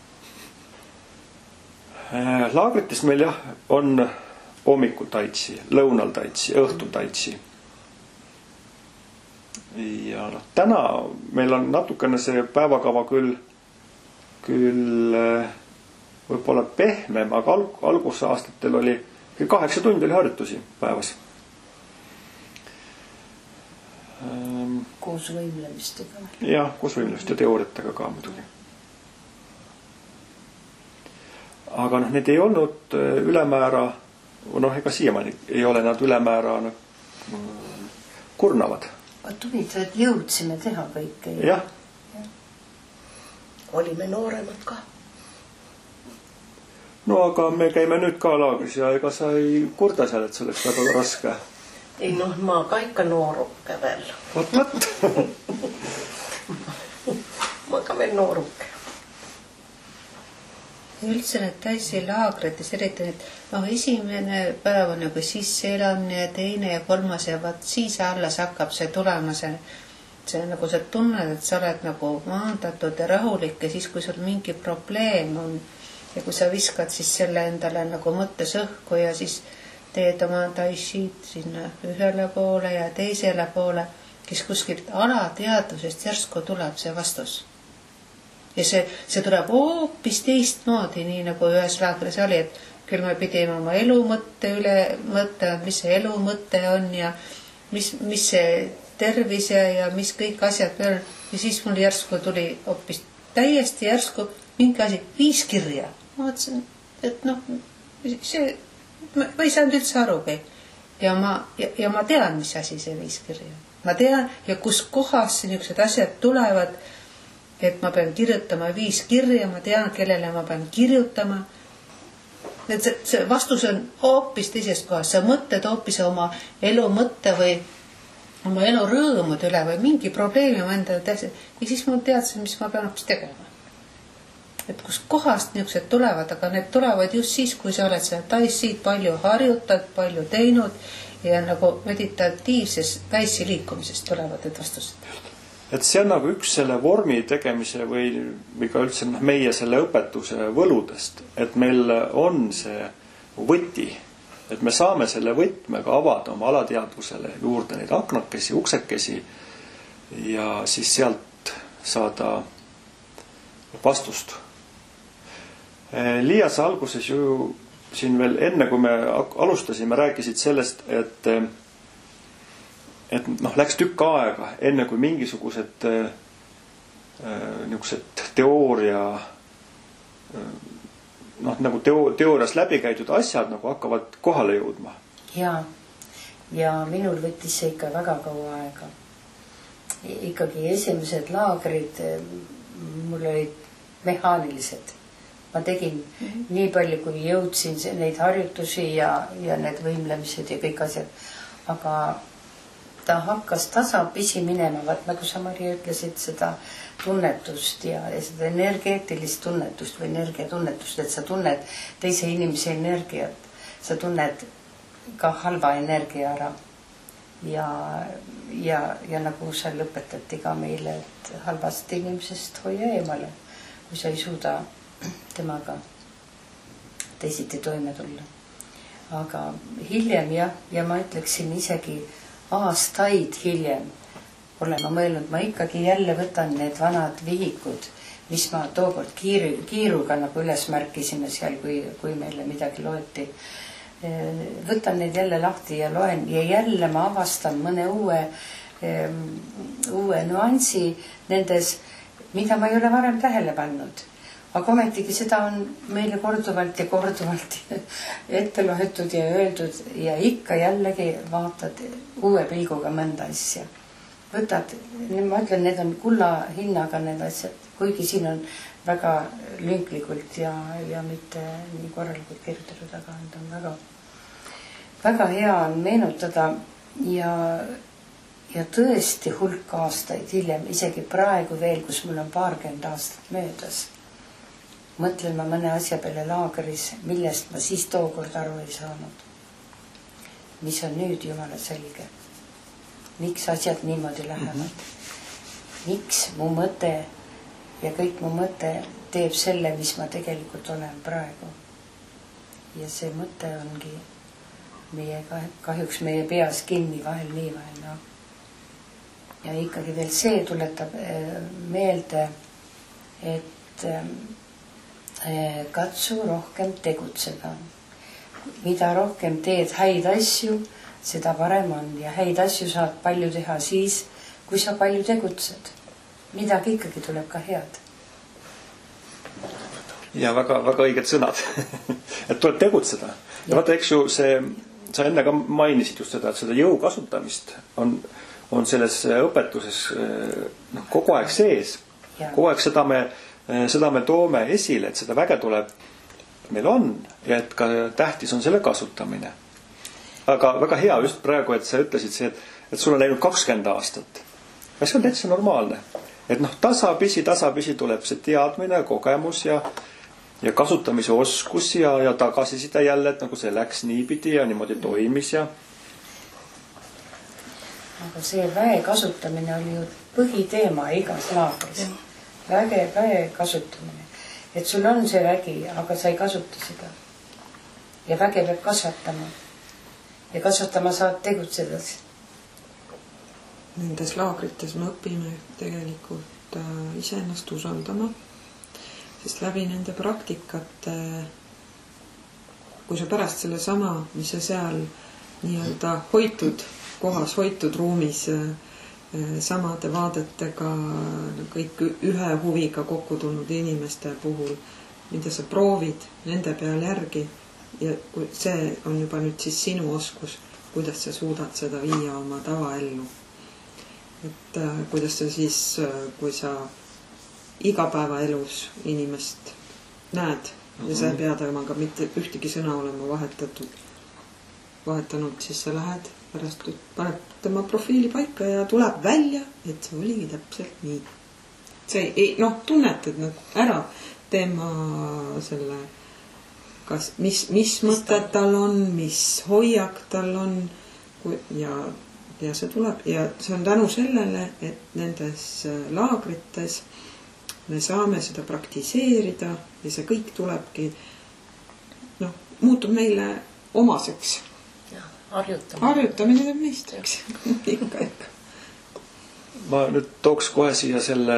S2: Laagrites meil jah, on hommikul taitsi, lõunal taitsi, õhtul taitsi. Ja täna meil on natukene see päevakava küll võib-olla pehmem, aga algusaastatel oli 8 tundi oli harjutusi päevas.
S1: 6 võimlemistega.
S2: Jah, 6 võimlemist ja teooriatega ka muidugi. Aga need ei olnud ülemäära, ega siiamaani ei ole nad ülemäära kurnavad.
S1: Tuvita, et jõudsime teha kõike.
S2: Jah.
S6: Olime nooremad ka.
S2: No aga me käime nüüd ka laagris ja ega sa ei kurda seal, et see oleks väga raske.
S6: Ei ma ka ikka nooruke veel.
S2: Võt.
S6: Ma ka veel nooruke.
S5: Üldse need täisilaagrites, eriti need, esimene päev on nagu sisseelamine ja teine ja kolmas ja vaat siis alles hakkab see tulema see nagu sa tunned, et sa oled nagu maandatud ja rahulik ja siis, kui sul mingi probleem on ja kui sa viskad siis selle endale nagu mõttes õhku ja siis teed oma taishiit sinna ühele poole ja teisele poole, kes kuskilt alateadvusest järsku tuleb see vastus. Ja see tuleb hoopis teistmoodi, nii nagu ühes laagris oli, et küll me pidime oma elu mõtte üle mõtte, mis see elu mõtte on ja mis see tervise ja mis kõik asjad veel. Ja siis mul järsku tuli hoopis täiesti järsku mingi asi 5 kirja. Ma mõtlesin, et ma ei saanud üldse aru kõik. Ja ma tean, mis asi see 5 kirja. Ma tean ja kus kohas niisugused asjad tulevad, et ma pean kirjutama 5 kirja, ma tean, kellele ma pean kirjutama. Et see vastus on hoopis teisest kohas. Sa mõtled hoopis oma elu mõtte või oma elu rõõmud üle või mingi probleemi ma endale teadsin. Ja siis ma teadsin, mis ma pean hoopis tegema. Et kus kohast niisugused tulevad, aga need tulevad just siis, kui sa oled seda taisiid palju harjutad, palju teinud ja nagu meditatiivses taisi liikumisest tulevad need vastused.
S2: Et see on nagu üks selle vormi tegemise või ka üldse meie selle õpetuse võludest, et meil on see võti, et me saame selle võtmega avada oma alateadvusele juurde neid aknakesi, uksekesi ja siis sealt saada vastust. Liia, sa alguses ju siin veel enne, kui me alustasime, rääkisid sellest, et läks tükk aega, enne kui mingisugused niisugused teooria nagu teoorias läbi käidud asjad nagu hakkavad kohale jõudma.
S1: Ja minul võttis see ikka väga kaua aega. Ikkagi esimesed laagrid mul olid mehaanilised. Ma tegin nii palju, kui jõudsin neid harjutusi ja need võimlemised ja kõik asjad. Aga ta hakkas tasapisi minema, nagu sa, Mari, ütlesid, seda tunnetust ja seda energeetilist tunnetust või energiatunnetust, et sa tunned teise inimese energiat. Sa tunned ka halva energia ära. ja nagu seal õpetati ka meile, et halvast inimesest hoia eemale, kui sa ei suuda temaga teisiti toime tulla. Aga hiljem ja ma ütleksin isegi aastaid hiljem olen ma mõelnud, ma ikkagi jälle võtan need vanad vihikud, mis ma tookord kiiruga nagu üles märkisime seal, kui meile midagi loeti. Võtan neid jälle lahti ja loen ja jälle ma avastan mõne uue nüansi nendes, mida ma ei ole varem tähele pannud. Aga ometigi seda on meile korduvalt ja korduvalt ette loetud ja öeldud ja ikka jällegi vaatad uue pilguga mõnda asja. Võtad, ma ütlen, need on kulla hinnaga need asjad, kuigi siin on väga lünklikult ja mitte nii korralikult kirjutatud, aga need on väga, väga hea on meenutada ja tõesti hulk aastaid hiljem, isegi praegu veel, kus mul on 20 aastat möödas, mõtlen ma mõne asja peale laagris, millest ma siis tookord aru ei saanud. Mis on nüüd jumala selge. Miks asjad niimoodi lähevad? Miks mu mõte ja kõik mu mõte teeb selle, mis ma tegelikult olen praegu? Ja see mõte ongi kahjuks meie peas kinni vahel nii vahel. No. Ja ikkagi veel see tuletab meelde, et katsu rohkem tegutseda. Mida rohkem teed häid asju, seda parem on ja häid asju saad palju teha siis, kui sa palju tegutsed. Midagi ikkagi tuleb ka head.
S2: Ja väga, väga õiged sõnad. Et tuleb tegutseda. Ja vaata, eks ju sa enne ka mainisid just seda, et seda jõu kasutamist on selles õpetuses kogu aeg sees. Kogu aeg seda me toome esile, et seda väge tuleb meil on ja et ka tähtis on selle kasutamine. Aga väga hea just praegu, et sa ütlesid see, et sul on läinud 20 aastat. Ja see on täitsa normaalne. Et tasapisi tuleb see teadmine, kogemus ja kasutamise oskus ja tagasiside jälle, et nagu see läks niipidi ja niimoodi toimis ja
S1: aga see väe kasutamine oli ju põhiteema igas laagris. Väe kasutamine. Et sul on see vägi, aga sa ei kasuta seda. Ja väge peab kasvatama. Ja kasvatama saad tegutsedes.
S4: Nendes laagrites me õpime tegelikult iseennast usaldama, sest läbi nende praktikate, kui sa pärast selle sama, mis sa seal nii-öelda hoitud kohas, hoitud ruumis samade vaadetega kõik ühe huviga kokku tulnud inimeste puhul, mida sa proovid nende peal järgi ja see on juba nüüd siis sinu oskus, kuidas sa suudad seda viia oma tavaellu. Et kuidas sa siis, kui sa igapäevaelus inimest näed ja sa ei pea temaga mitte ühtegi sõna olema vahetanud, siis sa lähed pärast paned tema profiili paika ja tuleb välja, et see oligi täpselt nii. See ei, tunnetad ära tema selle, kas, mis mõtted tal on, mis hoiak tal on ja see tuleb ja see on tänu sellele, et nendes laagrites me saame seda praktiseerida ja see kõik tulebki, muutub meile omaseks. Harjutamine teeb meistriks. Ikka.
S2: Ma nüüd tooks kohe siia selle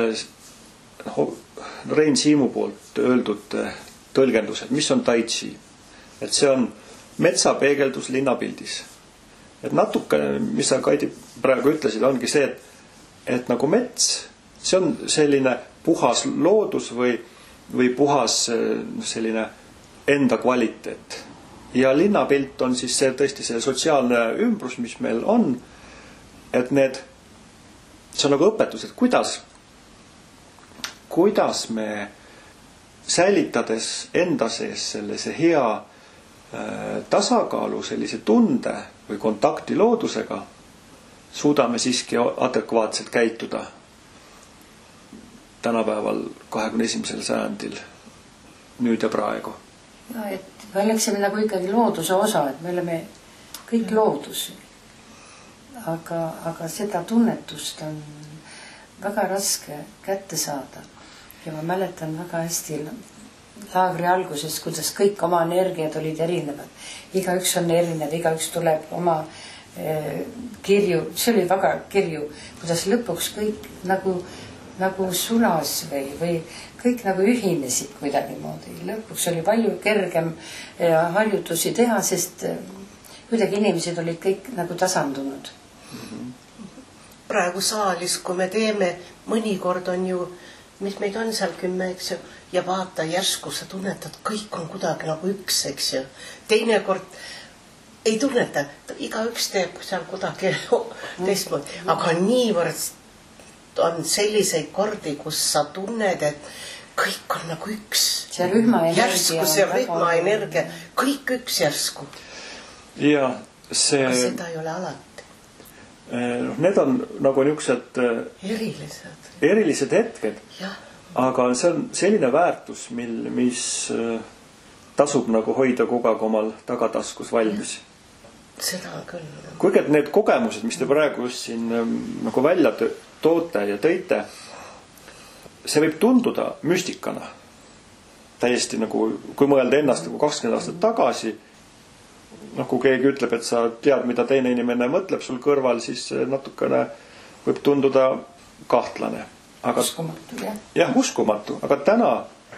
S2: Rein Siimu poolt öeldud tõlgendused, mis on tai chi. Et see on metsapeegeldus linnapildis. Et natuke, mis sa Kaidi praegu ütlesid, ongi see, et nagu mets, see on selline puhas loodus või puhas selline enda kvaliteet. Ja linnapilt on siis see tõesti see sotsiaalne ümbrus, mis meil on, et see on nagu õpetus, et kuidas me säilitades enda sees sellise hea tasakaalu, sellise tunde või kontakti loodusega, suudame siiski adekvaatselt käituda tänapäeval 21. sajandil, nüüd ja praegu.
S1: Ja, et me oleksime nagu ikkagi looduse osa, et me oleme kõik loodus. aga seda tunnetust on väga raske kätte saada. Ja ma mäletan väga hästi laagri alguses, kuidas kõik oma energiad olid erinevad. Igaüks on erinev, igaüks tuleb oma kirju, see oli väga kirju, kuidas lõpuks kõik nagu sulas või kõik nagu ühinesid kuidagi moodi. Lõpuks oli palju kergem harjutusi teha, sest kuidagi inimesed olid kõik nagu tasandunud.
S6: Praegu saalis, kui me teeme, mõnikord on ju, mis meid on seal 10, eks ju, ja vaata järsku sa tunnetad, kõik on kuidagi nagu üks, eks ju. Teinekord ei tunneta, igaüks teeb seal kuidagi teistmoodi, aga niivõrd on selliseid kordi, kus sa tunned, et kõik on nagu üks.
S1: See rühmaenergia.
S6: Järsku see rühmaenergia, kõik üks järsku.
S2: Ja see...
S6: Aga seda ei ole alati.
S2: Need on nagu niisugused erilised hetked, aga see on selline väärtus, mis tasub nagu hoida kogu aeg omal tagataskus valmis.
S6: Seda on küll.
S2: Kuigi need kogemused, mis te praegu just siin nagu välja toote ja tõite, see võib tunduda müstikana. Täiesti nagu, kui mõelda ennast nagu 20 aastat tagasi, kui keegi ütleb, et sa tead, mida teine inimene mõtleb sul kõrval, siis natukene võib tunduda kahtlane. Aga,
S1: uskumatu, jah.
S2: Jah, uskumatu. Aga täna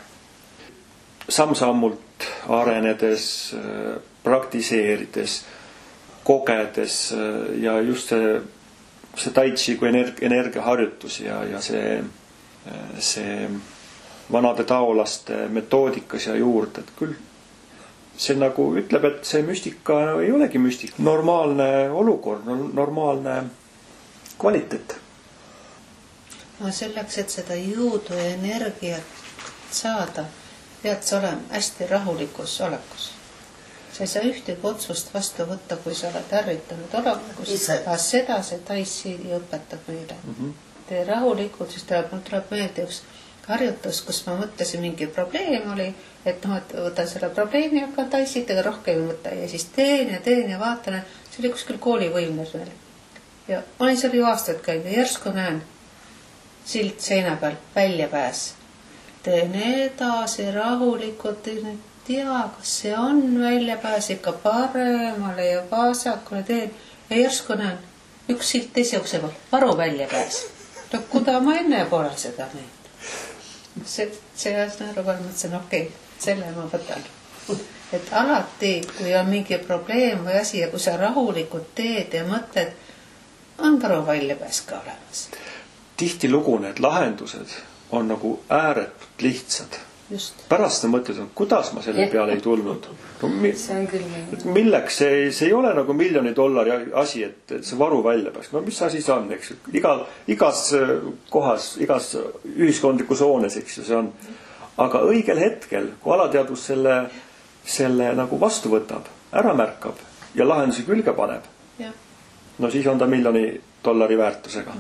S2: samm-sammult arenedes, praktiseerides, kogedes ja just see tai chi kui energiaharjutus ja see vanade taolaste metoodikas ja juurde, et küll see nagu ütleb, et see müstika ei olegi müstika. Normaalne olukord, normaalne kvaliteet.
S5: No selleks, et seda jõudu ja energiat saada, pead sa olema hästi rahulikus olekus. Sa ei saa ühtegi otsust vastu võtta, kui sa oled ärritanud olekus. Aga seda see tai chi õpetab meile. Tee rahulikult, siis tuleb meelde üks harjutus, kus ma mõtlesin, mingi probleem oli, et võtan selle probleemi ja hakkan tai chitega rohkem võtta ja siis teen ja vaatan, see oli kuskil koolivõimnes veel. Ja ma olin seal ju aastaid käinud ja järsku näen silt seina peal, väljapääs. Teen edasi rahulikult, tea, kas see on väljapääs ikka paremale ja vasakule teen ja järsku näen üks silt teise ukse peal, varu väljapääs. Kuda ma enne pole seda meelt. See aru peal mõtlesin, okei, selle ma võtan. Et alati, kui on mingi probleem või asi ja kui sa rahulikult teed ja mõtled, on varu väljapääs ka olemas.
S2: Tihtilugu need lahendused on nagu ääretult lihtsad.
S5: Just.
S2: Pärast sa mõtled, kuidas ma selle peale ei tulnud.
S1: See on küll.
S2: Milleks see ei ole nagu $1 miljoni asi, et see varu välja pääs. No mis asi see on, eks? Igas kohas, igas ühiskondlikus hoones, eks see on. Aga õigel hetkel, kui alateadvus selle nagu vastu võtab, ära märkab ja lahendusi külge paneb, no siis on ta $1 miljoni väärtusega.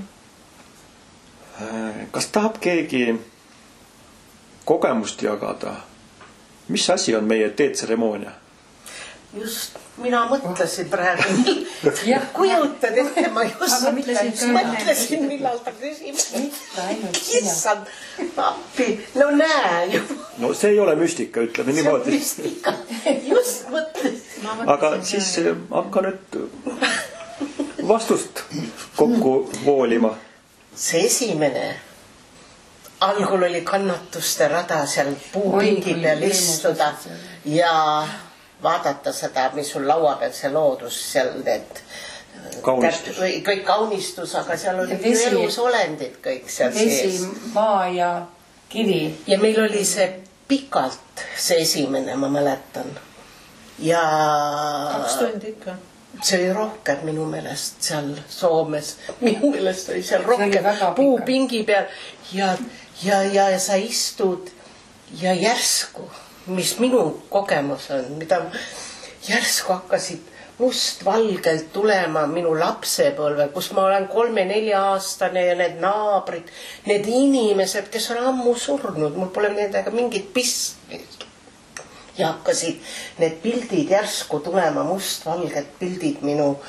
S2: Kas tahab keegi kogemust jagada? Mis asi on meie teetseremoonia?
S6: Just, mina mõtlesin praegu. Kujutad ette, ma just mõtlesin, millal ta küsib. Kissad, appi, no näe ju.
S2: No see ei ole müstika, ütleme niimoodi.
S6: See on müstika, just mõtlesin.
S2: Aga siis hakka nüüd vastust kokku voolima.
S6: See esimene algul oli kannatuste rada seal puupingi peal istuda ja vaadata seda, mis sul laua peal see loodus, seal need kõik kaunistus, aga seal oli elusolendid kõik seal sees.
S1: Vesi, maa ja kivi.
S6: Ja meil oli see pikalt, see esimene, ma mäletan. Ja
S5: 2 tundi ikka.
S6: See oli rohkem minu meelest seal Soomes. Minu meelest oli seal rohkem puupingi peal ja sa istud ja järsku, mis minu kogemus on, mida järsku hakkasid mustvalgelt tulema minu lapsepõlve, kus ma olen 3-4 aastane ja need naabrid, need inimesed, kes on ammu surnud, mul pole nendega mingit pistmist. Ja hakkasid need pildid järsku tulema, mustvalged pildid minu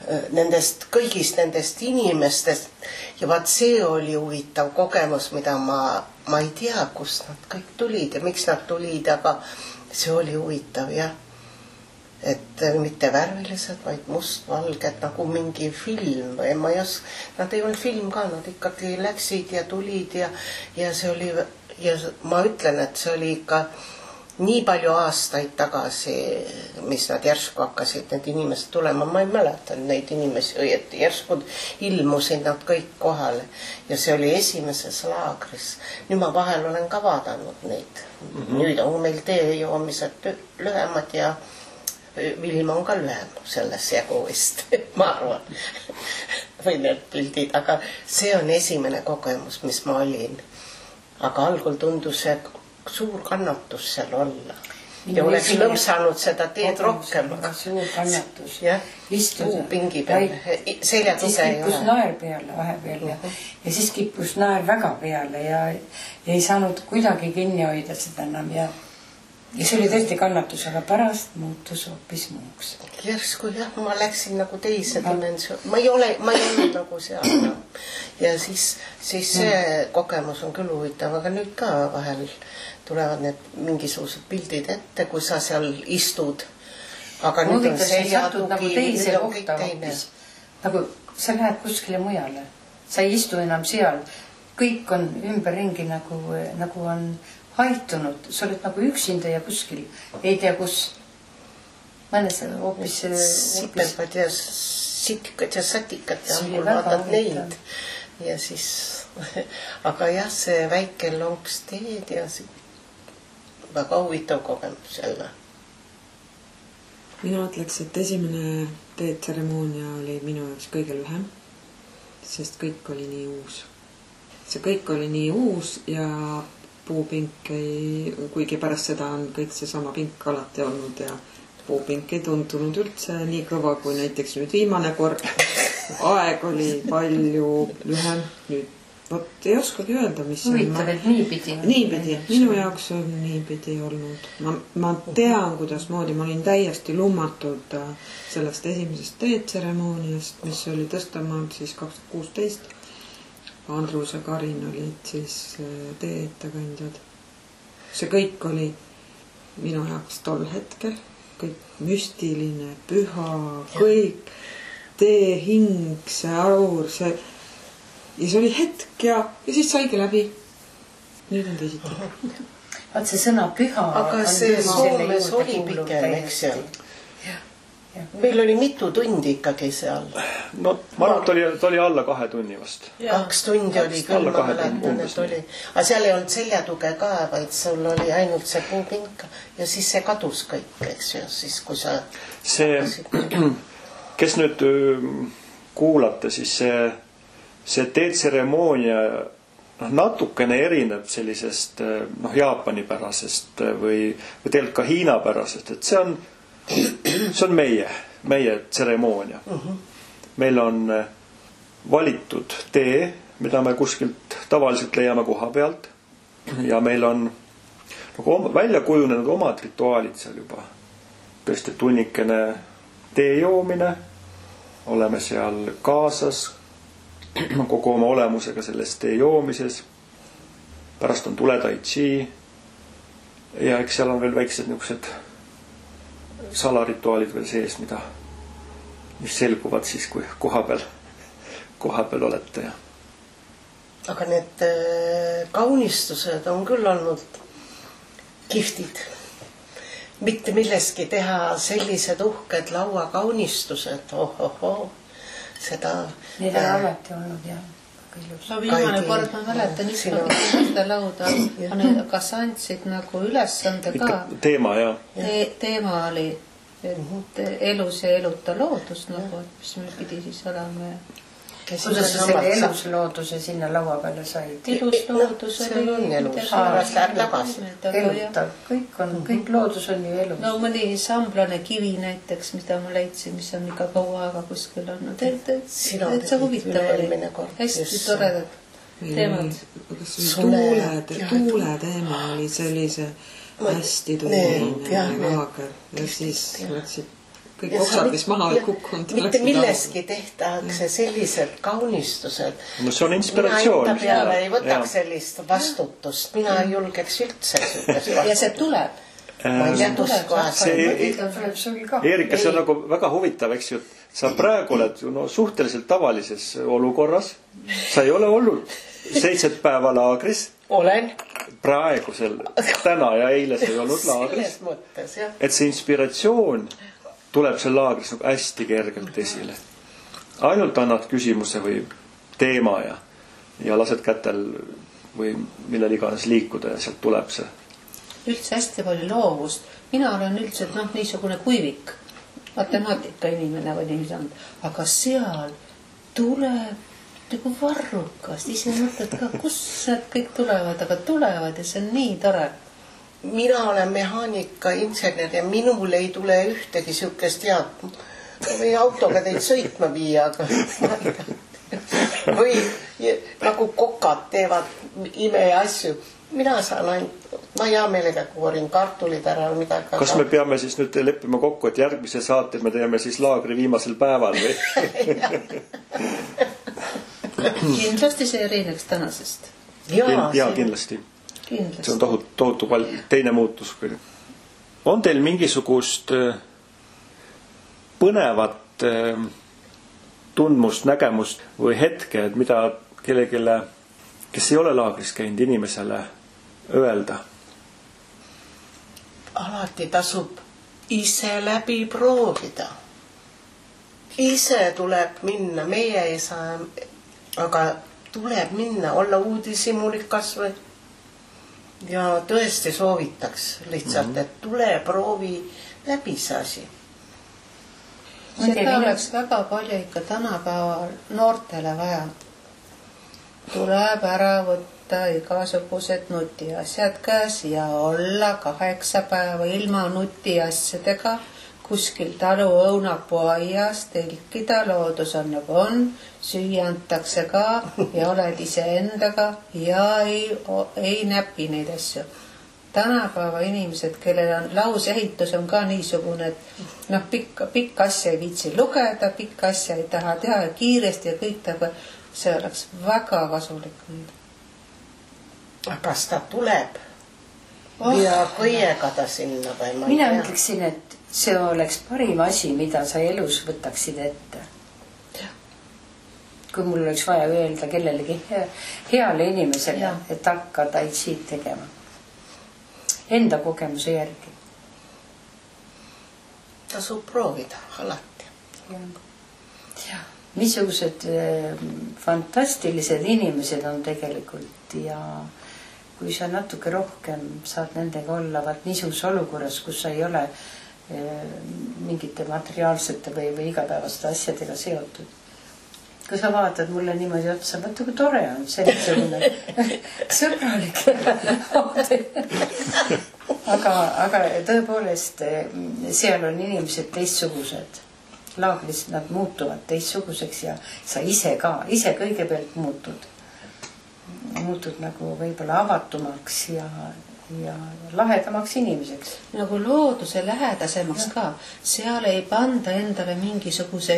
S6: kõigist nendest inimestest ja vaat see oli huvitav kogemus, mida ma ei tea, kust nad kõik tulid ja miks nad tulid, aga see oli huvitav jah. Et mitte värvilised, vaid mustvalged nagu mingi film või nad ei olnud film ka, nad ikkagi läksid ja tulid ja see oli ja ma ütlen, et see oli ikka nii palju aastaid tagasi, mis nad järsku hakkasid need inimesed tulema, ma ei mäleta neid inimesi õieti, järsku ilmusid nad kõik kohale ja see oli esimeses laagris. Nüüd ma vahel olen ka vaadanud neid. Nüüd on meil tee joomised lühemad ja Vilm on ka lühem selles jaguvist, ma arvan. Või need pildid, aga see on esimene kogemus, mis ma olin. Aga algul tundus see suur kannatus seal olla. Ja oleks lõmsanud seda teed rohkem.
S1: Suur kannatus.
S6: Istuda. Pingi peal. Selja tuge ei ole.
S1: Kippus naer peale vahepeal ja siis kippus naer väga peale ja ei saanud kuidagi kinni hoida seda enam ja see oli tõesti kannatus, aga pärast muutus hoopis muuks.
S6: Järsku jah, ma läksin nagu teise dimensioon. Ma ei olnud nagu seal. Ja siis see kogemus on küll huvitav, aga nüüd ka vahel tulevad need mingisugused pildid ette, kui sa seal istud. Aga nüüd on seljatugi,
S1: nagu teise kohta hoopis. Nagu sa lähed kuskile mujale. Sa ei istu enam seal. Kõik on ümberringi nagu on haitunud. Sa oled nagu üksinda ja kuskil. Ei tea kus. Mõnes hoopis
S6: sipelvad ja sitikad ja satikad ja mul vaatad neid. Ja siis, aga jah, see väike lonks teed ja väga huvitav kogemus jälle.
S4: Mina ütleks, et esimene teetseremoonia oli minu jaoks kõige lühem, sest kõik oli nii uus. See kõik oli nii uus ja puupink kuigi pärast seda on kõik seesama pink alati olnud ja puupink ei tundunud üldse nii kõva kui näiteks nüüd viimane kord. Aeg oli palju lühem. Nüüd ei oskagi öelda, mis on.
S1: Huvitav, et niipidi.
S4: Niipidi. Minu jaoks on niipidi olnud. Ma tean, kuidas moodi. Ma olin täiesti lummatud sellest esimesest teetseremooniast, mis oli Tõstamaalt siis 2016. Andrus ja Karin olid siis tee-ettekandjad. See kõik oli minu jaoks tol hetkel. Kõik müstiline, püha, kõik tee, hing, see aur, see... Ja see oli hetk ja siis saigi läbi. Nüüd on teisiti.
S1: Vaat see sõna püha...
S6: Aga see Soomes oli pikem, eks seal. Meil oli mitu tundi ikkagi seal.
S2: No, ma arvan, et oli alla 2 tunni vast.
S6: 2 tundi oli küll, ma mäletan, et oli. Aga seal ei olnud seljatuge ka, vaid sul oli ainult see puupink ja siis see kadus kõik, eks ju, siis kui sa...
S2: Kes nüüd kuulate, siis see teetseremoonia natukene erineb sellisest Jaapani pärasest või tegelikult ka Hiina pärasest, et see on meie tseremoonia. Meil on valitud tee, mida me kuskilt tavaliselt leiame koha pealt ja meil on välja kujunenud omad rituaalid seal juba. Tõesti tunnikene tee joomine, oleme seal kaasas kogu oma olemusega selles tee joomises. Pärast on tule tai chi ja eks seal on veel väiksed niisugused salarituaalid veel sees, mis selguvad siis, kui koha peal olete.
S6: Aga need kaunistused on küll olnud kihvtid. Mitte milleski teha sellised uhked lauakaunistused. Seda...
S1: Need on alati olnud, jah.
S5: No viimane kord ma mäletan ikkagi seda lauda, kas andsid nagu ülesande ka.
S2: Teema, jah.
S5: Teema oli elus ja eluta loodus, nagu, mis meil pidi siis olema.
S1: Kuidas sa selle eluslooduse sinna laua peale said?
S5: Elusloodus oli...
S1: Elutav. Kõik loodus on ju elus.
S5: No mõni samblane kivi näiteks, mida ma leidsin, mis on ikka kaua aega kuskil on. See huvitav oli. Hästi toredad teemad.
S4: Tuule teema oli sellise hästi tuuline ja siis läksid kõik oksad, mis maha ei kukkunud.
S6: Mitte milleski tehtakse sellised kaunistused.
S2: No see on inspiratsioon.
S6: Mina enda peale ei võtaks sellist vastutust. Mina ei julgeks üldse vastutust.
S5: Ja see tuleb.
S6: Ma ei tea, kus kohas.
S2: Eerika, see on nagu väga huvitav, eks ju. Sa praegu oled suhteliselt tavalises olukorras. Sa ei ole olnud 7 päeva laagris.
S6: Olen.
S2: Praegusel, täna ja eile sa ei olnud laagris.
S6: Mõttes, jah.
S2: Et see inspiratsioon tuleb seal laagris nagu hästi kergelt esile. Ainult annad küsimuse või teema ja lased kätel või millel iganes liikuda ja sealt tuleb see.
S5: Üldse hästi palju loovust. Mina olen üldse niisugune kuivik, matemaatika inimene või niisugune, aga seal tuleb nagu varrukast. Ise mõtled ka, kus need kõik tulevad, aga tulevad ja see on nii tore.
S6: Mina olen mehaanika insener ja minul ei tule ühtegi sihukest head või autoga teid sõitma viia, aga või nagu kokad teevad ime asju. Mina saan ainult, ma hea meelega koorin kartulid ära või midagi.
S2: Kas me peame siis nüüd leppima kokku, et järgmise saate me teeme siis laagri viimasel päeval või?
S5: Kindlasti see erineks tänasest.
S2: Jaa, kindlasti. See on tohutu teine muutus. On teil mingisugust põnevat tundmust, nägemust või hetke, et mida kellegile, kes ei ole laagris käinud, inimesele öelda?
S6: Alati tasub ise läbi proovida. Ise tuleb minna, meie ei saa, aga tuleb minna, olla uudishimulikas või. Ja tõesti soovitaks lihtsalt, et tule proovi läbi see asi.
S5: Seda oleks väga palju ikka tänapäeval noortele vaja. Tuleb ära võtta igasugused nutiasjad käes ja olla 8 päeva ilma nutiasjadega kuskil talu õunapuu aias, telkida, loodus on nagu on, süüa antakse ka ja oled ise endaga ja ei näpi neid asju. Tänapäeva inimesed, kellel on lausehitus on ka niisugune, et pikka asja ei viitsi lugeda, pikka asja ei taha teha ja kiiresti ja kõik taga. See oleks väga kasulik.
S6: Kas ta tuleb ja kõiega ta sinna või ma ei tea?
S1: Mina ütleksin, et see oleks parim asi, mida sa elus võtaksid ette. Kui mul oleks vaja öelda kellelegi heale inimesele, et hakka tai chi'd tegema. Enda kogemuse järgi.
S6: Tasub proovida alati.
S1: Jah. Missugused fantastilised inimesed on tegelikult ja kui sa natuke rohkem saad nendega olla niisuguses olukorras, kus sa ei ole mingite materiaalsete või igapäevaste asjadega seotud. Kui sa vaatad mulle niimoodi otsa, mõtle kui tore on selline sõbralik. Aga tõepoolest seal on inimesed teistsugused. Laagris nad muutuvad teistsuguseks ja sa ise kõigepealt muutud nagu võib-olla avatumaks ja lahedamaks inimeseks.
S5: Nagu looduse lähedasemaks ka. Seal ei panda endale mingisuguseid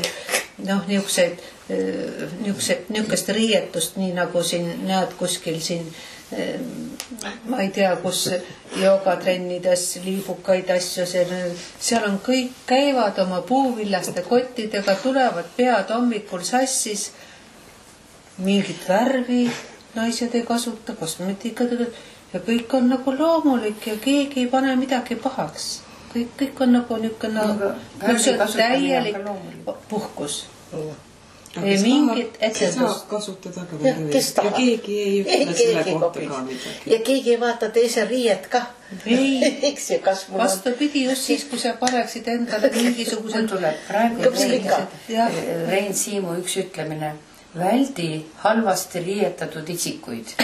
S5: niisugust riietust, nii nagu siin näed kuskil siin ma ei tea, kus joogatrennides liibukaid asju, seal on kõik käivad oma puuvillaste kottidega, tulevad pead hommikul sassis, mingit värvi naised ei kasuta, kosmeetikat ja kõik on nagu loomulik ja keegi ei pane midagi pahaks. Kõik on nagu niisugune täielik puhkus. Ei mingit etendust.
S4: Saab kasutada ka veel. Ja keegi ei ütle selle kohta ka midagi.
S6: Ja keegi ei vaata teise riiet ka.
S5: Ei. Vastupidi just siis, kui sa paneksid endale mingisugused
S1: tuleb praegu Rein Siimu üks ütlemine. Väldi halvasti riietatud isikuid.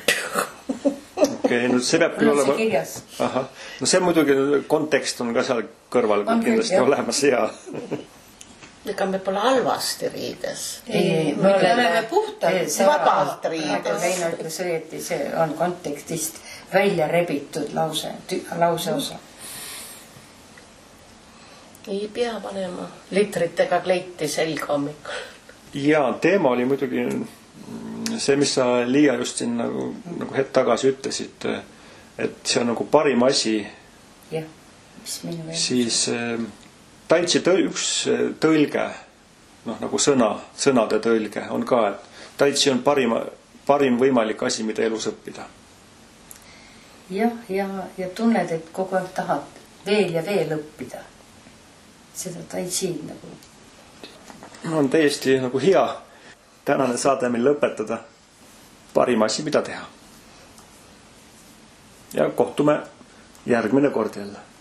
S2: Okei, nüüd see peab küll olema... Aha. No see muidugi kontekst on ka seal kõrval kindlasti olemas ja...
S6: Ega me pole halvasti riides.
S5: Ei, me oleme puhtalt
S6: vabalt riides.
S1: Reino ütles õieti, see on kontekstist välja rebitud lause osa.
S6: ei pea panema litritega kleiti selga hommikul.
S2: Ja teema oli muidugi see, mis sa, Liia, just siin nagu hetk tagasi ütlesid, et see on nagu parim asi.
S1: Jah, mis minu veel.
S2: Siis tai chi üks tõlge, nagu sõnade tõlge on ka, et tai chi on parim võimalik asi, mida elus õppida.
S1: Jah, ja tunned, et kogu aeg tahad veel ja veel õppida. Seda tai chi nagu.
S2: On täiesti nagu hea tänane saade meil lõpetada. Parim asi, mida teha. Ja kohtume järgmine kord jälle.